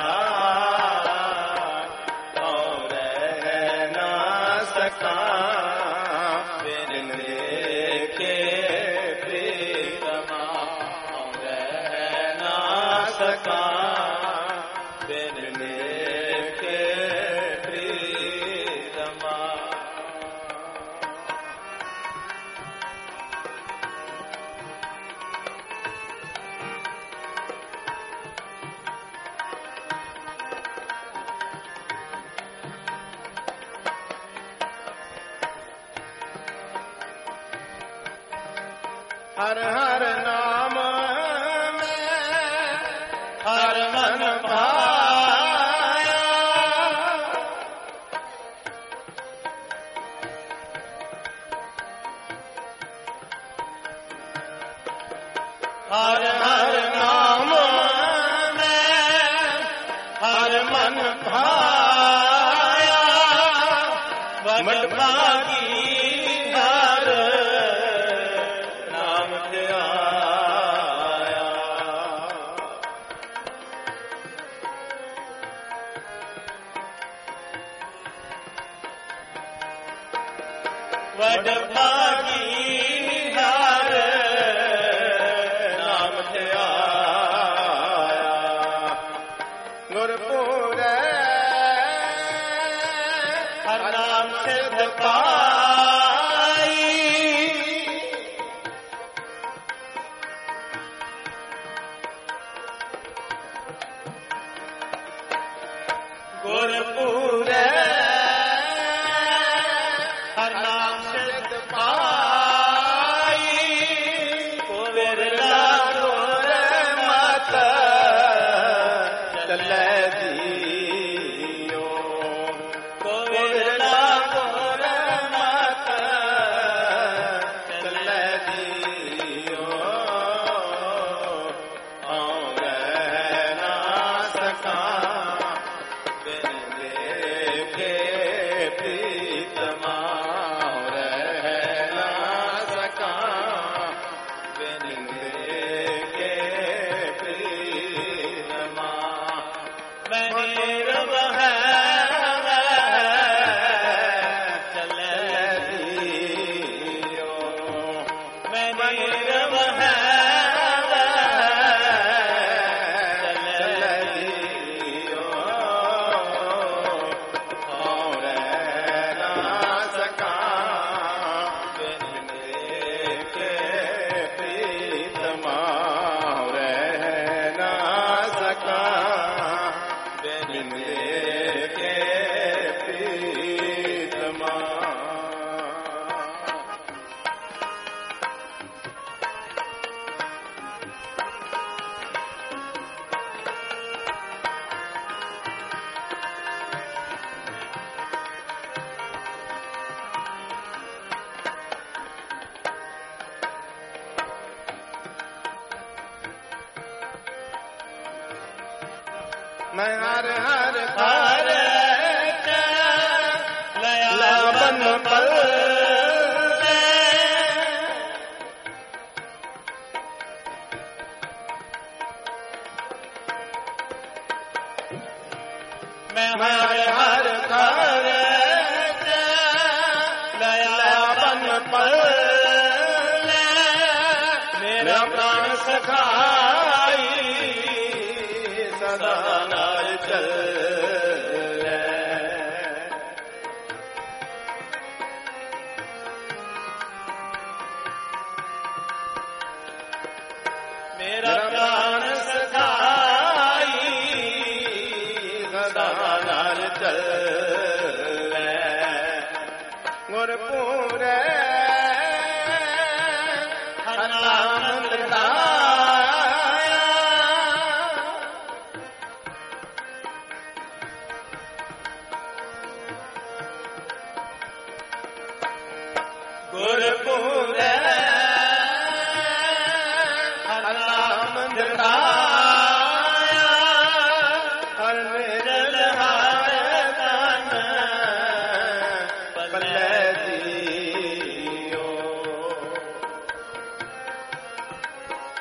और रह ना सका बिन देखे प्रीतमा रह ना सका बिन देखे प्रीतमा हर हर नाम में हर मन भाया ਹਰ ਹਰ ਨਾਮ ਮੈਂ ਹਰ ਮਨ ਭਾਇਆ ਵਡ ਭਾਗੀ ਹਰ ਨਾਮ ਧਿਆਇਆ ਵਡ ਭਾਗੀ ਹਰ ਨਾਮ ਧਿਆਇਆ ਗੁਰਪੁਰੈ ਹਰ ਨਾਮ ਸਿਧ ਪਾਈ ਗੁਰਪੁਰੈ ਹਰ ਨਾਮ ਸਿਧ ਪਾਈ ਵਿਰਲਾ ਗੁਰ ਮਤ ਚੱਲੈ ਜੀਓ ਵਿਰਲਾ ਗੁਰ ਮਤ ਚੱਲੈ ਜੀਓ ਆਉਰੈ ਨਾ ਸਕਾਂ ਬਿਨ ਦੇਖੇ ਪ੍ਰੀਤਮਾ ਰਹਿ ਨਾ ਸਕਾਂ ਬਿਨ ਦੇਖੇ ਪ੍ਰੀਤਮਾ ਮੈਂ ਨੀਰਵ ਹੈ ਚੱਲੈ ਜੀਓ ਮੈਂ ਨੀਰਵ ਹੈ ਚੱਲੈ ਜੀਓ ਆਉਰੈ ਨਾ ਸਕਾਂ ਬਿਨ ਦੇਖੇ ਪ੍ਰੀਤਮਾ ਰਹਿ ਨਾ ਸਕਾਂ ਬਿਨ ਦੇਖੇ ਪ੍ਰੀਤਮਾ ਮੈਂ ਹਰ ਹਰ ਹਰ ਲਿਆ ਬਨ ਪਲ ਮੈਂ ਹਰ ਹਰ ਹਰ ਲਿਆ ਬਨ ਪਲ ਮੇਰਾ ਪ੍ਰਾਣ ਸਖਾਈ ਸਦਾ ਨਾਲ ਚੱਲੈ ਮੇਰਾ ਪ੍ਰਾਣ ਸਖਾਈ ਸਦਾ ਨਾਲ ਚੱਲੈ ਗੁਰਪੁਰੈ ਹਰ ਨਾਮ ਧਿਆਇਆ ਗੁਰਪੁਰੈ ਹਰ ਨਾਮ ਧਿਆਇਆ ਹਰ ਨਿਰਲ ਹਰ ਤਨ ਪੱਲੇ ਜੀਓ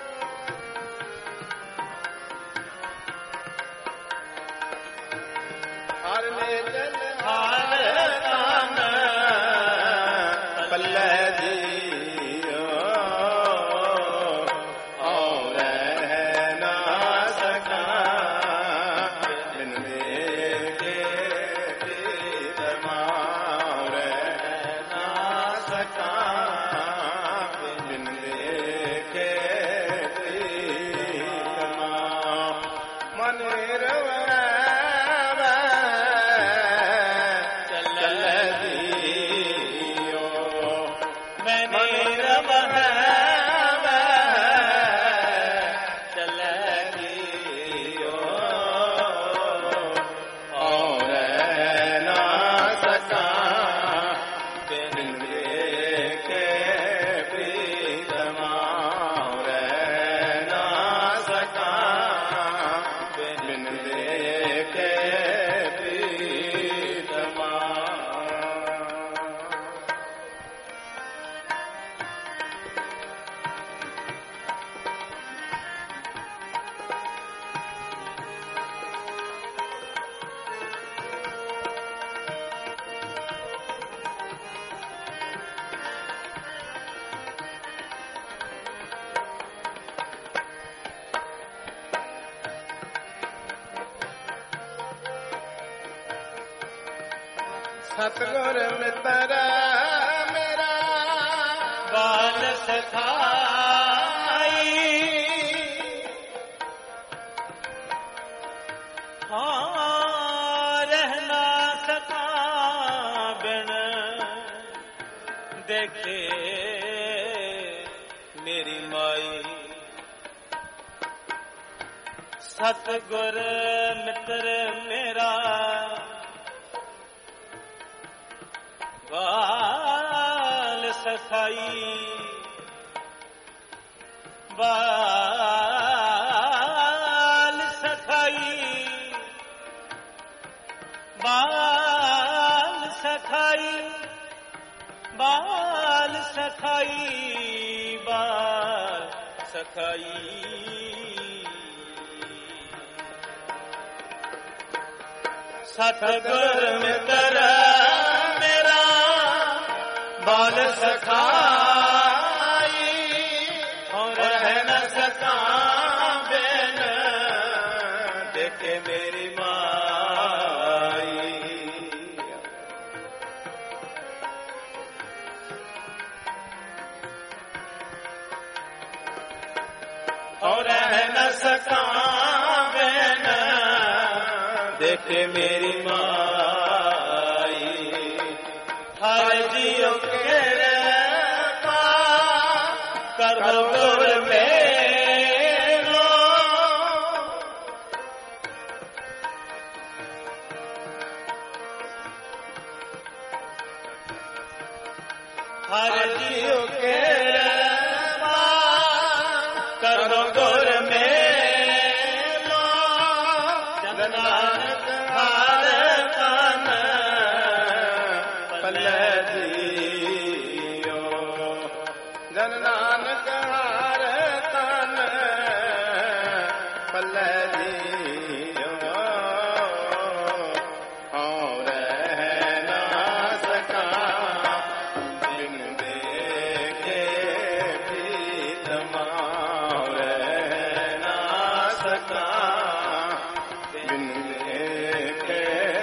सतगुर मित्र मेरा बाल सखाई हाँ रहना सका बिन देखे मेरी माई सतगुर मित्र मेरा बाल सखाई बाल सखाई बाल सखाई बाल सखाई बाल सखाई सतगुर मित्र मेरा बाल सखाई और रह न सका बिन देखे मेरी माई और रह न सका बिन देखे मेरी माई हर जियो के करो गुर मेरो हर जियो के करो गुर मेरो नानक हर तन पल्ले जियो जन नानक हर तन पल्ले जियो और ना सका बिन देखे प्रीतमा और ना सका बिन देखे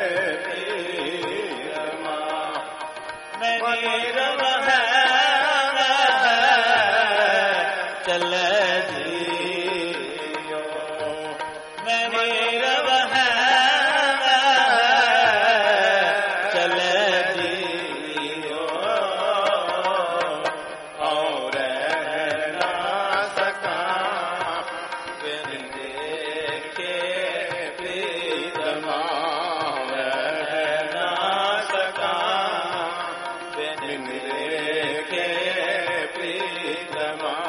प्रीतमा मेरी रव है चले जियो मेरी रव है चले जियो और ना सका बिन देखे प्रीतमा ना सका बिन देखे प्रीतमा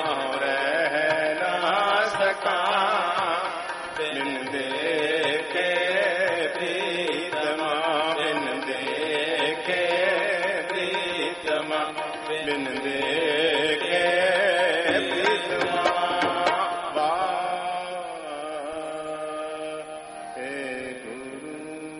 बिन देखे प्रीतमा बिन देखे प्रीतमा बिन देखे प्रीतमा हे गुरु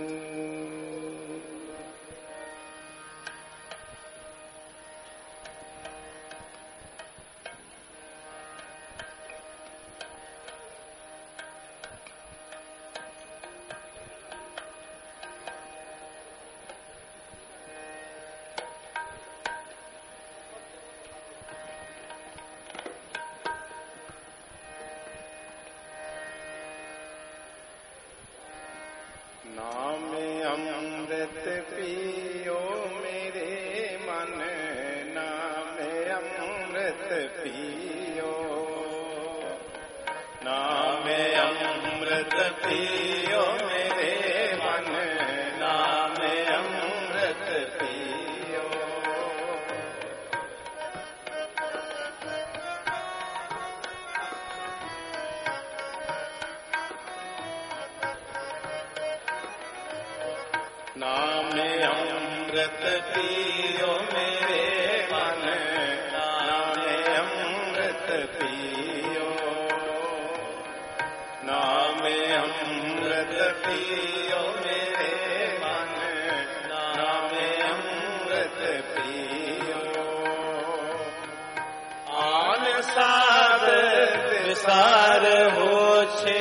नाम अमृत पियो मेरे मन नाम अमृत पियो नाम अमृत पियो मेरे मन नाम अमृत पियो नाम अमृत पियो मेरे मन नाम अमृत पियो नाम अमृत पियो मेरे मन नाम अमृत पियो आन साध विसार हो छे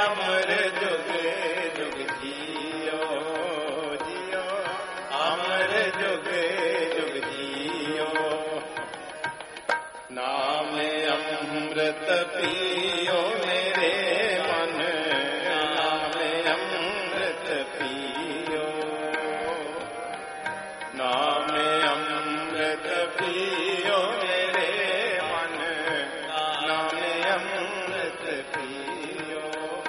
ਅਮਰ ਜੁਗ ਜੁਗ ਜੀਓ ਜੀਓ ਅਮਰ ਜੁਗ ਜੁਗ ਜੀਓ ਨਾਮ ਅੰਮ੍ਰਿਤ ਪੀਓ ਮੇਰੇ ਮਨ ਨਾਮ ਅੰਮ੍ਰਿਤ ਪੀਓ ਨਾਮ ਅੰਮ੍ਰਿਤ ਪੀਓ ਮੇਰੇ ਮਨ ਨਾਮ ਅੰਮ੍ਰਿਤ ਪੀਓ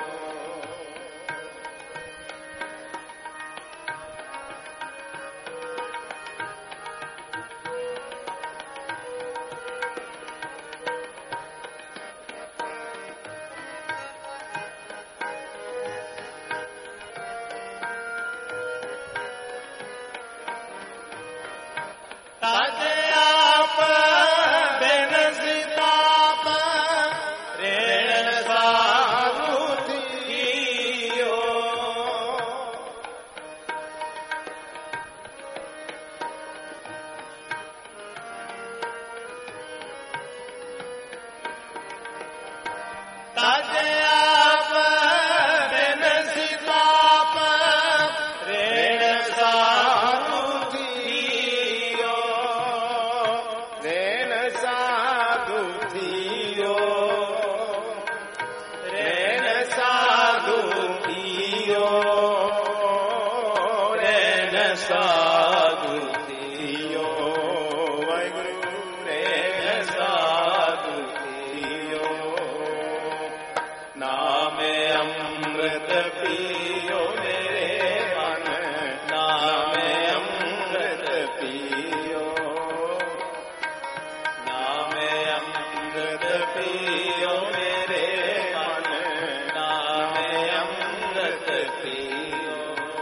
ਤਦ ਆਪ ਬਿਨ ਸਿਤਾਪ ਰੇਣ ਸਾਧੂ ਥੀਓ ਤਦ ਆਪ ਬਿਨ ਸਿਤਾਪ ਰੇਣ ਸਾਧੂ ਥੀਓ ਰੇਣ ਸਾਧੂ ਥੀਓ ਰੇਣ ਸਾਧੂ ਥੀਓ ਰੇਣ ਸਾਧੂ ਥੀਓ ਵਾਹਿਗੁਰੂ ਰੇਣ ਸਾਧੂ ਥੀਓ ਨਾਮ ਅੰਮ੍ਰਿਤ ਪੀਓ ਮੇਰੇ ਮਨ ਨਾਮ ਅੰਮ੍ਰਿਤ ਪੀਓ ਨਾਮ ਅੰਮ੍ਰਿਤ ਪੀਓ ਮੇਰੇ ਮਨ ਨਾਮ ਅੰਮ੍ਰਿਤ ਪੀਓ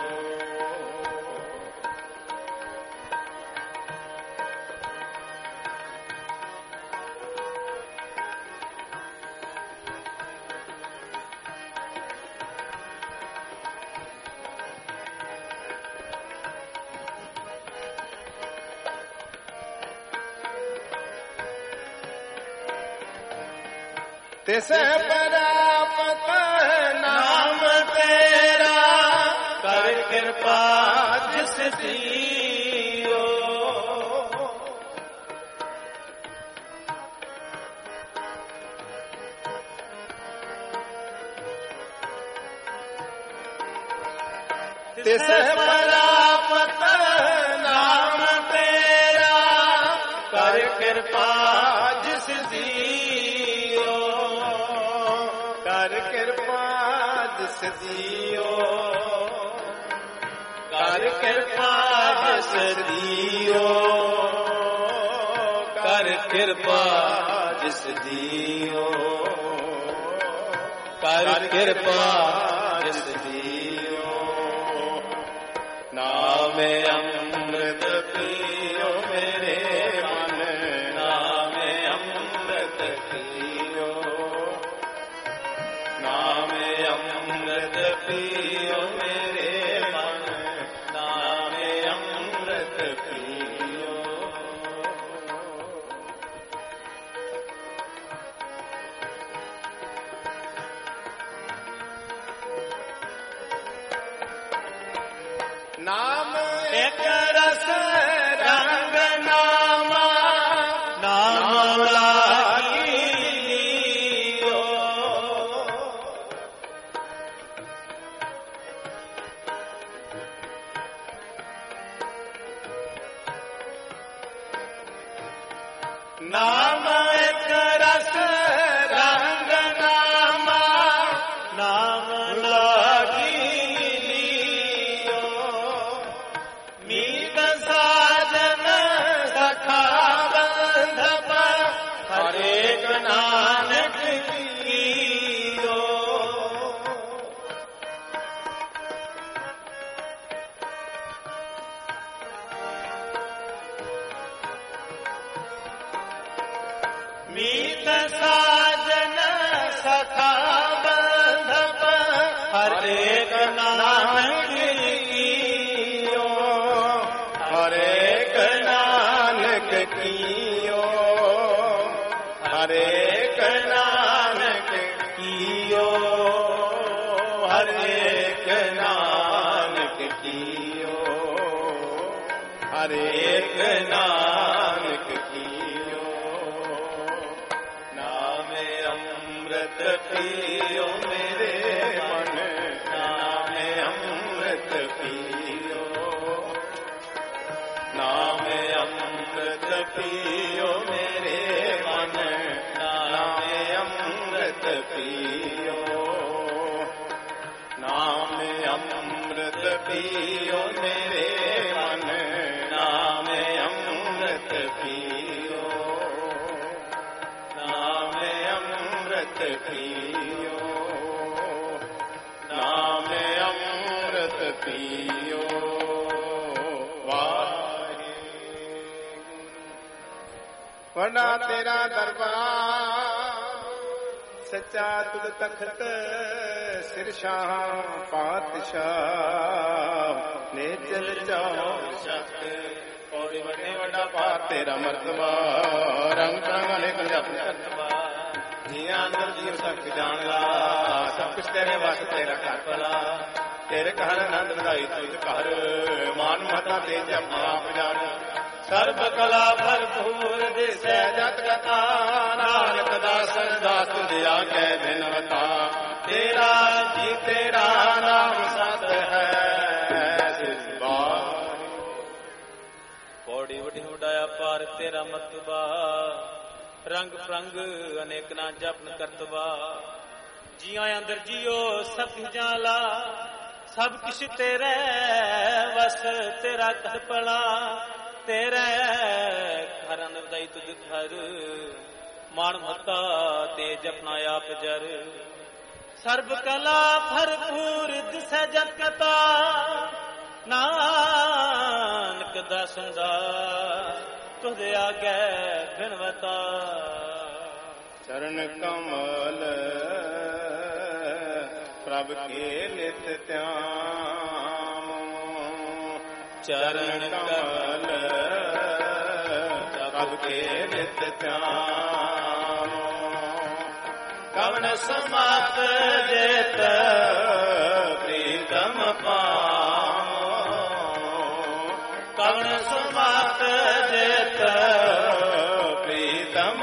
ਤਿਸ ਪ੍ਰਾਪਤ ਨਾਮ ਤੇਰਾ ਕਰ ਕਿਰਪਾ ਜਿਸ ਜੀਓ ਤਿਸ ਪ੍ਰਾਪਤ ਨਾਮ ਤੇਰਾ ਕਰ ਕਿਰਪਾ ਜਿਸ ਜੀਓ ਕਰ ਕਿਰਪਾ ਜਿਸ ਜੀਓ ਕਰ ਕਿਰਪਾ ਜਿਸ ਜੀਓ ਕਰ ਕਿਰਪਾ ਜਿਸ ਜੀਓ ਕਰ ਕਿਰਪਾ ਜਿਸ ਜੀਓ ਨਾਮ ਅੰਮ੍ਰਿਤ ਪੀਓ ਮੇਰੇ ਮਨ ਨਾਮ ਅੰਮ੍ਰਿਤ ਪੀਓ ਨਾਮ ਅੰਮ੍ਰਿਤ ਪੀਓ ਮੇਰੇ ਮਨ ਨਾਮ ਅੰਮ੍ਰਿਤ ਪੀਓ ਨਾਮ ਇੱਕ ਰਸ ਰੰਗ ਨਾਮਾ ਨਾਮ ਲਾਗੀ ਲੀਓ ਨਾਮ ਇੱਕ ਰਸ ਰੰਗ ਨਾਮਾ ਨਾਮ ਲਾਗੀ ਲੀਓ ਮੀਤ ਸਾਜਨ ਸਖਾ ਬੰਧਪ ਹਰੇਕ ਨਾਨਕ ਕੀਓ ਮੀਤ ਸਾਜਨ ਸਖਾ ਬੰਧਪ ਹਰੇਕ ਨਾਨਕ ਕੀਓ ਹਰੇਕ ਨਾਨਕ ਕੀਓ ਹਰੇਕ ਨਾਨਕ ਕੀਓ ਹਰ ਏਕ ਨਾਨਕ ਕੀਓ, ਹਰ ਏਕ ਨਾਨਕ ਕੀਓ। ਨਾਮ ਅੰਮ੍ਰਿਤ ਪੀਓ ਮੇਰੇ ਮਨ, ਨਾਮ ਅੰਮ੍ਰਿਤ ਪੀਓ, ਨਾਮ ਅੰਮ੍ਰਿਤ ਪੀਓ ਮੇਰੇ ਮਨ, ਨਾਮ ਅੰਮ੍ਰਿਤ ਪੀਓ, ਨਾਮ ਅੰਮ੍ਰਿਤ ਪੀਓ ਮੇਰੇ ਮਨ, ਨਾਮ ਅੰਮ੍ਰਿਤ ਪੀਓ, ਨਾਮ ਅੰਮ੍ਰਿਤ ਪੀਓ, ਨਾਮ ਅੰਮ੍ਰਿਤ ਪੀਓ। ਵਰਨਾ ਤੇਰਾ ਦਰਬਾਰ ਸੱਚਾ ਤੁਧ ਤਖਤ, ਸਿਰ ਸ਼ਾਹ ਪਾਤਸ਼ਾਹ ਨੇ ਚਲ ਜਾਓ ਸ਼ਕ। ਪੌੜੀ ਵੱਡੇ ਵੱਡਾ ਪਾਰ ਤੇਰਾ ਮਰਤਬਾ, ਰੰਗ ਰੰਗ ਅਨੇਕ ਜਪ ਕਰਤਬਾ। ਜੀਆਂ ਅੰਦਰ ਜੀਵ ਸਭ ਜਾਣ ਲਾ, ਸਭ ਕੁਛ ਤੇਰੇ ਵਸ ਤੇਰਾ ਘਰ ਭਲਾ। ਤੇਰੇ ਘਰ ਆਨੰਦ ਵਧਾਈ ਤੁਧ ਘਰ, ਮਾਨ ਮਹਤਾ ਤੇ ਜਪ ਆਪ ਜਾਣ। ਸਰਬ ਕਲਾ ਭਰਪੂਰ ਦਿਸੈ ਜਤ ਕਥਾ, ਨਾਨਕ ਦਾਸਨ ਦਾਸ ਤੁਧ ਆਗੈ ਬਿਨਵਤਾ। ਤੇਰਾ ਜੀ ਤੇਰਾ ਨਾਮ ਸਤ ਹੈ ਸਿਵਾ। ਪੌੜੀ ਵਡੀ ਵਡਾਇਆ ਪਾਰ ਤੇਰਾ ਮਤਬਾ, ਰੰਗ ਪ੍ਰੰਗ ਅਨੇਕ ਨਾ ਜਪਨ ਕਰਤਵਾ। ਜੀਆਂ ਅੰਦਰ ਜੀਓ ਸਭ ਜਾਲਾ, ਸਭ ਕਿਛ ਤੇਰੇ ਵਸ ਤੇਰਾ ਘਰ ਭਲਾ। ਤੇਰੇ ਘਰ ਵਧਾਈ ਤੁਧ ਘਰ, ਮਾਣ ਮਹਤਾ ਤੇ ਜਪਨਾ ਆਪ ਜਰ। ਸਰਬ ਕਲਾ ਭਰਪੂਰ ਦਿਸੈ ਜਤ ਕਥਾ, ਨਾਨਕ ਦਾਸਨ ਦਾਸ ਤੁਧ ਆਗੈ ਬਿਨਵਤਾ। ਚਰਨ ਕਮਲ ਪ੍ਰਭ ਕੇ ਨਿਤ ਧਿਆਨ, ਚਰਨ ਕਮਲ ਪ੍ਰਭ ਕੇ ਨਿਤ ਧਿਆਨ। ਕਵਣ ਸਮਾਤ ਜੇਤ ਪ੍ਰੀਤਮ ਪਾਉ, ਕਵਣ ਸਮਾਤ ਜੇਤ ਪ੍ਰੀਤਮ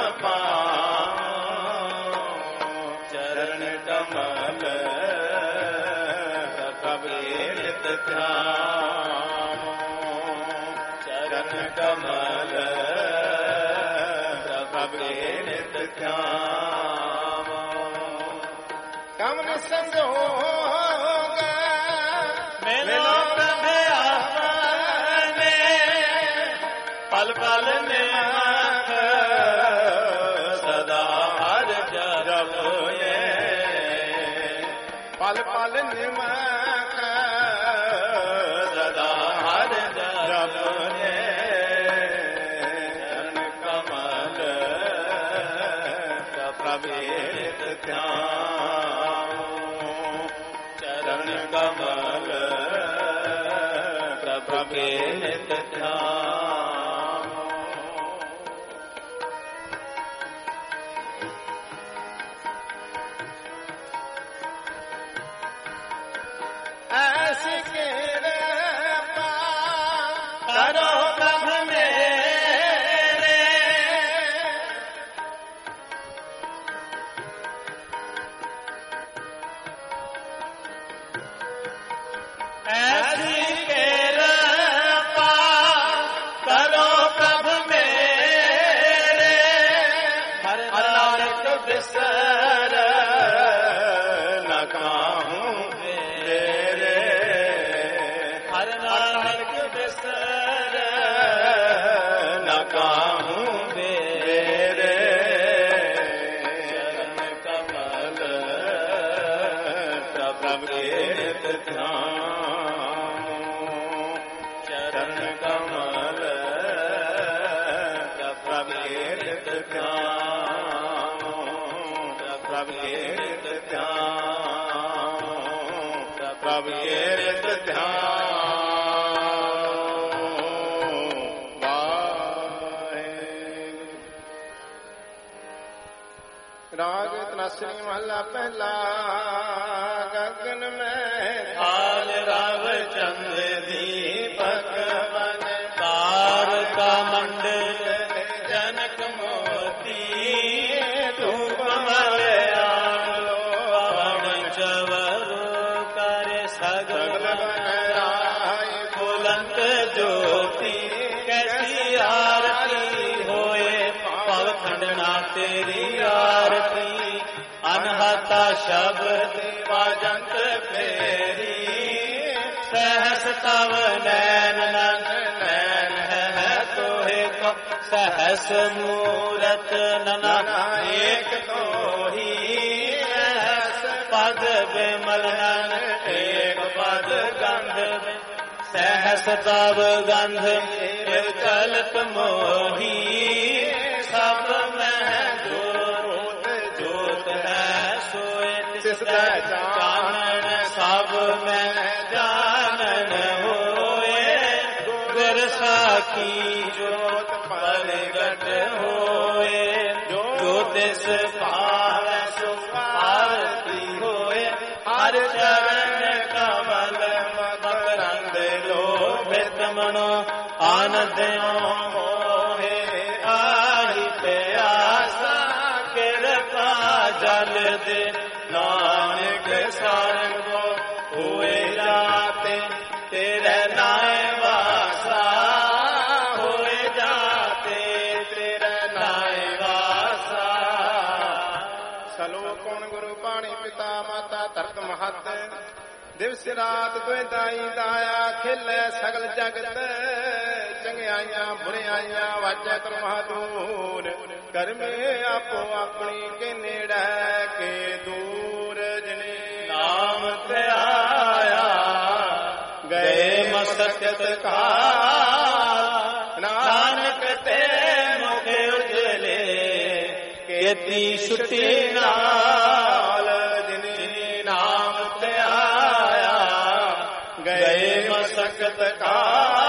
ਪਾਉ। ਚਰਨ ਕਮਲ ਪ੍ਰਭ ਕੇ ਨਿਤ ਧਿਆਨ, ਚਰਨ ਕਮਲ ਪ੍ਰਭ ਕੇ ਨਿਤ ਧਿਆਨ। ਕਮਨ ਸੰਜੋਗ ਮਿਲੋ ਪ੍ਰਭ ਆਪਨੇ, ਪਲ ਪਲ ਨਿਮਖ ਸਦਾ ਹਰ ਜਪਨੇ, ਪਲ ਪਲ ਨਿਮਖ ਸਦਾ ਹਰ ਜਪਨੇ। ਚਰਨ ਕਮਲ ਪ੍ਰਭ ਨਿਤ ਧਿਆਨ, ਚਰਨ ਕਮਲ ਪ੍ਰਭ ਨਿਤ ਧਿਆਨ। ਐਸੀ ਕਿਰਪਾ ਕਰੋ ਪ੍ਰਭ ਮੇਰੇ, ਐਸੀ ਕਿਰਪਾ ਕਰੋ ਪ੍ਰਭ ਮੇਰੇ। ਹਰ ਨਾਨਕ ਬਿਸਰ ਨ ਕਾਹੂੰ ਤੇਰੇ, ਹਰ ਨਾਨਕ ਬਿਸਰ ਨ ਕਾਹੂੰ ਤੇਰੇ। ਚਰਨ ਕਮਲ ਪ੍ਰਭ ਕੇ ਨਿਤ ਧਿਆਨ, ਚਰਨ ਕਮਲ ਪ੍ਰਭ ਕੇ ਨਿਤ ਧਿਆਨ, ਪ੍ਰਭ ਕੇ ਨਿਤ ਧਿਆਨ, ਪ੍ਰਭ ਕੇ ਨਿਤ ਧਿਆਨ। ਵਾਹਿਗੁਰੂ। ਰਾਗ ਤਨਾਸਰੀ ਮਹਲਾ ਪਹਿਲਾ। ਗਗਨ ਮੈਂ ਚੰਦ ਦੀਪਕ ਬਨ ਤਾਰਕਾ ਮੰਡਲ ਜਨਕ ਮੋਤੀ ਧੂਪ ਮਲਿਆਲੋ ਪਵਨ ਚਵਰ ਕਰ ਸਗਲ ਰਾਏ ਬੁਲੰਦ ਜੋਤੀ ਕੈਸੀ ਆਰਤੀ ਹੋਏ ਭਵ ਖੰਡਨਾ ਤੇਰੀ ਆਰਤੀ ਅਨਹਤਾ ਸ਼ਬਦ ਵਾਜੰਤ ਫੇਰੀ ਸਹਸ ਤਵ ਨੈਣ ਨਨ ਨੈਣ ਹੈ ਤੋਹਿ ਕੋ ਸਹਸ ਮੂਰਤ ਨਨਾ ਏਕ ਤੋਹੀ ਸਹਸ ਪਦ ਬਿਮਲ ਨਨ ਏਕ ਪਦ ਗੰਧ ਸਹਸ ਤਵ ਗੰਧ ਚਲਤ ਮੋਹੀ ਸਭ ਮਹਿ ਜੋਤ ਜੋਤ ਹੈ ਸੋਇ ਤਿਸ ਦਾ ਚਾਨਣ ਸਭ ਮੈਂ ਜਾਣਨ ਹੋਏ ਗੁਰ ਸਾਖੀ ਜੋਤ ਪ੍ਰਗਟ ਹੋਏ ਜੋ ਤਿਸ ਭਾਵੈ ਸੋ ਆਰਤੀ ਹੋਏ ਹਰ ਚਰਨ ਕਮਲ ਮਕਰੰਦ ਲੋਭਿਤ ਮਨੋ ਆਨੰਦਿਓ ਮੋਹੇ ਆਹੀ ਪਿਆਸਾ ਕਿਰਪਾ ਜਲ ਦੇ ਨਾਨਕ ਸਰਬੋ ਹੋਏ ਜਾਤੇ ਤੇਰੇ ਨਾਏ ਵਾਸਾ ਹੋਏ ਜਾਤੇ ਤੇਰੇ ਨਾਏ ਵਾਸਾ ਸਲੋ ਕੌਣ ਗੁਰੂ ਪਾਣੀ ਪਿਤਾ ਮਾਤਾ ਧਰਤ ਮਹਤ ਦਿਵਸ ਰਾਤ ਦੁਇ ਦਾਈ ਦਾਇਆ ਖੇਲੇ ਸਗਲ ਜਗਤ ਚੰਗਿਆਈਆਂ ਬੁਰਿਆਈਆਂ ਵਾਜੈ ਕਰ ਮਹਾਦੂਰ ਕਰਮੇ ਆਪੋ ਆਪਣੀ ਕੇ ਨੇੜੇ ਕੇ ਦੂਰ ਜਨੇ ਨਾਮ ਧਿਆਇਆ ਗਏ ਮਸਕਤ ਕਾ ਨਾਨਕ ਤੇ ਮੁਖ ਉਜਲੇ ਕੀਤੀ ਛੁੱਟੀ ਨਾਲ ਜਿਨੀ ਨਾਮ ਧਿਆਇਆ ਗਏ ਮਸਕਤ ਕਾ